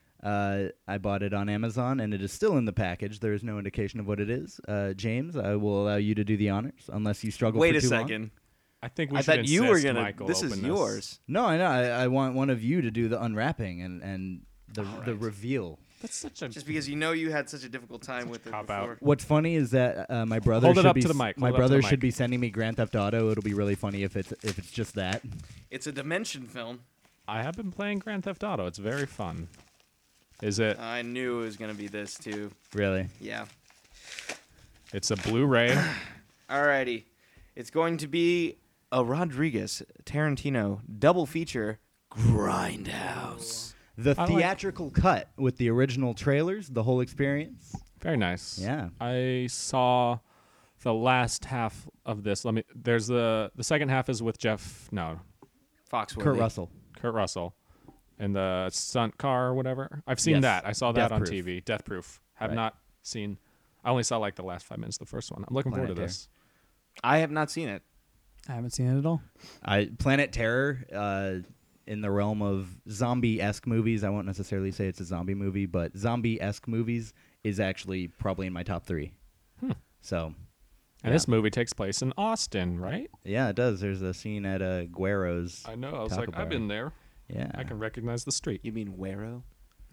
I bought it on Amazon, and it is still in the package. There is no indication of what it is. James, I will allow you to do the honors, unless you struggle Wait for a too long. second. I think we I should thought you were insist going to... Michael This is open yours. No, I know. I want one of you to do the unwrapping and the reveal. That's such a... Just because you know you had such a difficult time with it cop-out. before. What's funny is that my brother Hold it should up be to the mic. my Hold it up to brother the should mic. be sending me Grand Theft Auto. It'll be really funny if it's just that. It's a Dimension film. I have been playing Grand Theft Auto. It's very fun. Is it? I knew it was going to be this, too. Really? Yeah. It's a Blu-ray. Alrighty. It's going to be a Rodriguez Tarantino double feature, Grindhouse. The I like- theatrical cut with the original trailers, the whole experience. Very nice. Yeah. I saw the last half of this. There's the second half is with Foxworthy. Kurt Russell. Kurt Russell in the stunt car or whatever. I've seen Yes. that. I saw that Death on Proof. TV. Death Proof. Have Right. not seen. I only saw like the last 5 minutes of the first one. I'm looking forward to Planet this. I have not seen it. I haven't seen it at all. Planet Terror, in the realm of zombie-esque movies, I won't necessarily say it's a zombie movie, but zombie-esque movies is actually probably in my top 3. So, And yeah. this movie takes place in Austin, right? Yeah, it does. There's a scene at Guero's. I know. I was Taco like, Bar. I've been there. Yeah. I can recognize the street. You mean Guero?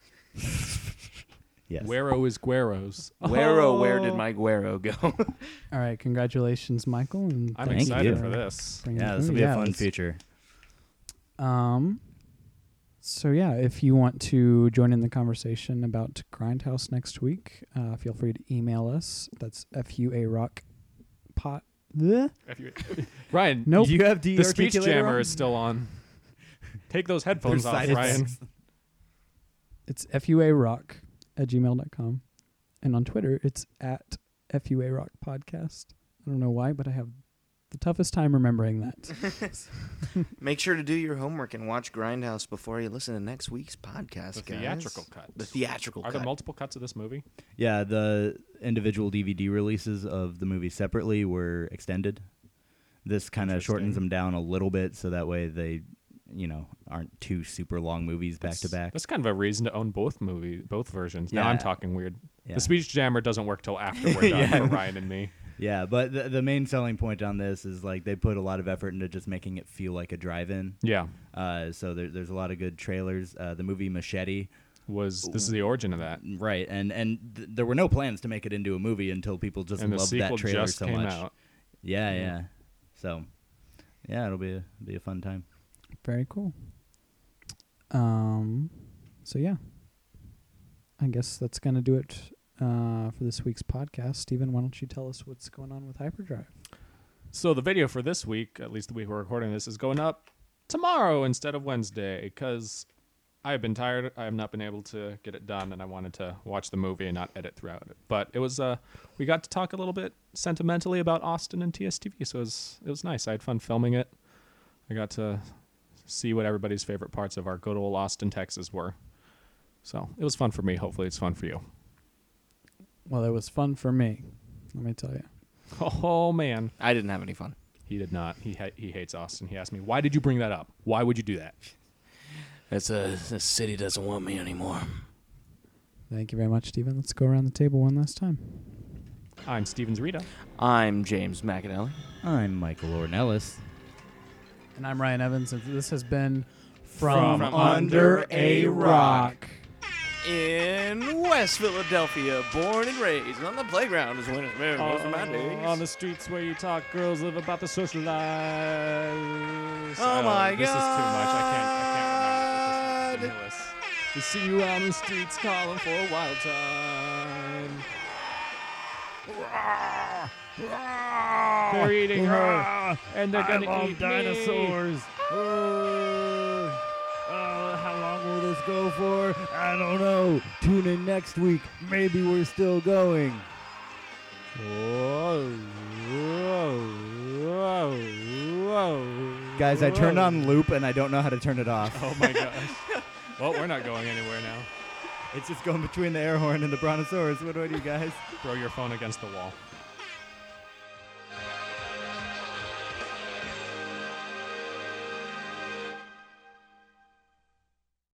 Yes. Guero is Guero's. Guero, where did my Guero go? All right, congratulations, Michael. And I'm Thank excited you. for this. bringing Yeah, it this will through. be a Yeah, fun it's- feature. So yeah, if you want to join in the conversation about Grindhouse next week, feel free to email us. That's FUARockpot. Bleh. Ryan, Nope. You have the speech articulator jammer on? is still on. Take those headphones off, There's Ryan. side It's FUARock@gmail.com. And on Twitter, it's at FUARockPodcast. I don't know why, but I have the toughest time remembering that. Make sure to do your homework and watch Grindhouse before you listen to next week's podcast, The guys. theatrical cut. The theatrical Are cut. there multiple cuts of this movie? Yeah, the individual DVD releases of the movie separately were extended. This kind of shortens them down a little bit so that way they, aren't two super long movies back to back. That's kind of a reason to own both versions. Now Yeah. I'm talking weird. Yeah. The speech jammer doesn't work till after we're done for Ryan and me. Yeah, but the main selling point on this is like they put a lot of effort into just making it feel like a drive-in. Yeah. So there's a lot of good trailers. The movie Machete, This is the origin of that. right? And there were no plans to make it into a movie until people just And the loved sequel that trailer just so came much. out. Yeah, yeah. So, yeah, it'll be a fun time. Very cool. So yeah, I guess that's gonna do it for this week's podcast. Steven, why don't you tell us what's going on with Hyperdrive? So the video for this week, at least the week we're recording this, is going up tomorrow instead of Wednesday because I have been tired. I have not been able to get it done, and I wanted to watch the movie and not edit throughout it. But it was we got to talk a little bit sentimentally about Austin and TSTV, so it was nice. I had fun filming it. I got to see what everybody's favorite parts of our good old Austin, Texas were. So it was fun for me. Hopefully it's fun for you. Well, it was fun for me. Let me tell you. Oh, man. I didn't have any fun. He did not. He hates Austin. He asked me, why did you bring that up? Why would you do that? The city doesn't want me anymore. Thank you very much, Steven. Let's go around the table one last time. I'm Steven Zarita. I'm James McAnally. I'm Michael Ornelis. And I'm Ryan Evans, and this has been From Under a Rock. In West Philadelphia, born and raised on the playground is when it's married most of my days. On the streets where you talk, girls live about the social lives. Oh my This is too much. I can't remember. God. This is to see you out on the streets calling for a wild time. They're eating her, and they're gonna eat dinosaurs. How long will this go for? I don't know. Tune in next week. Maybe we're still going. Whoa, whoa, whoa, whoa. Guys, I turned on loop and I don't know how to turn it off. Oh my gosh. Well, we're not going anywhere now. It's just going between the air horn and the brontosaurus. What do I do, guys? Throw your phone against the wall.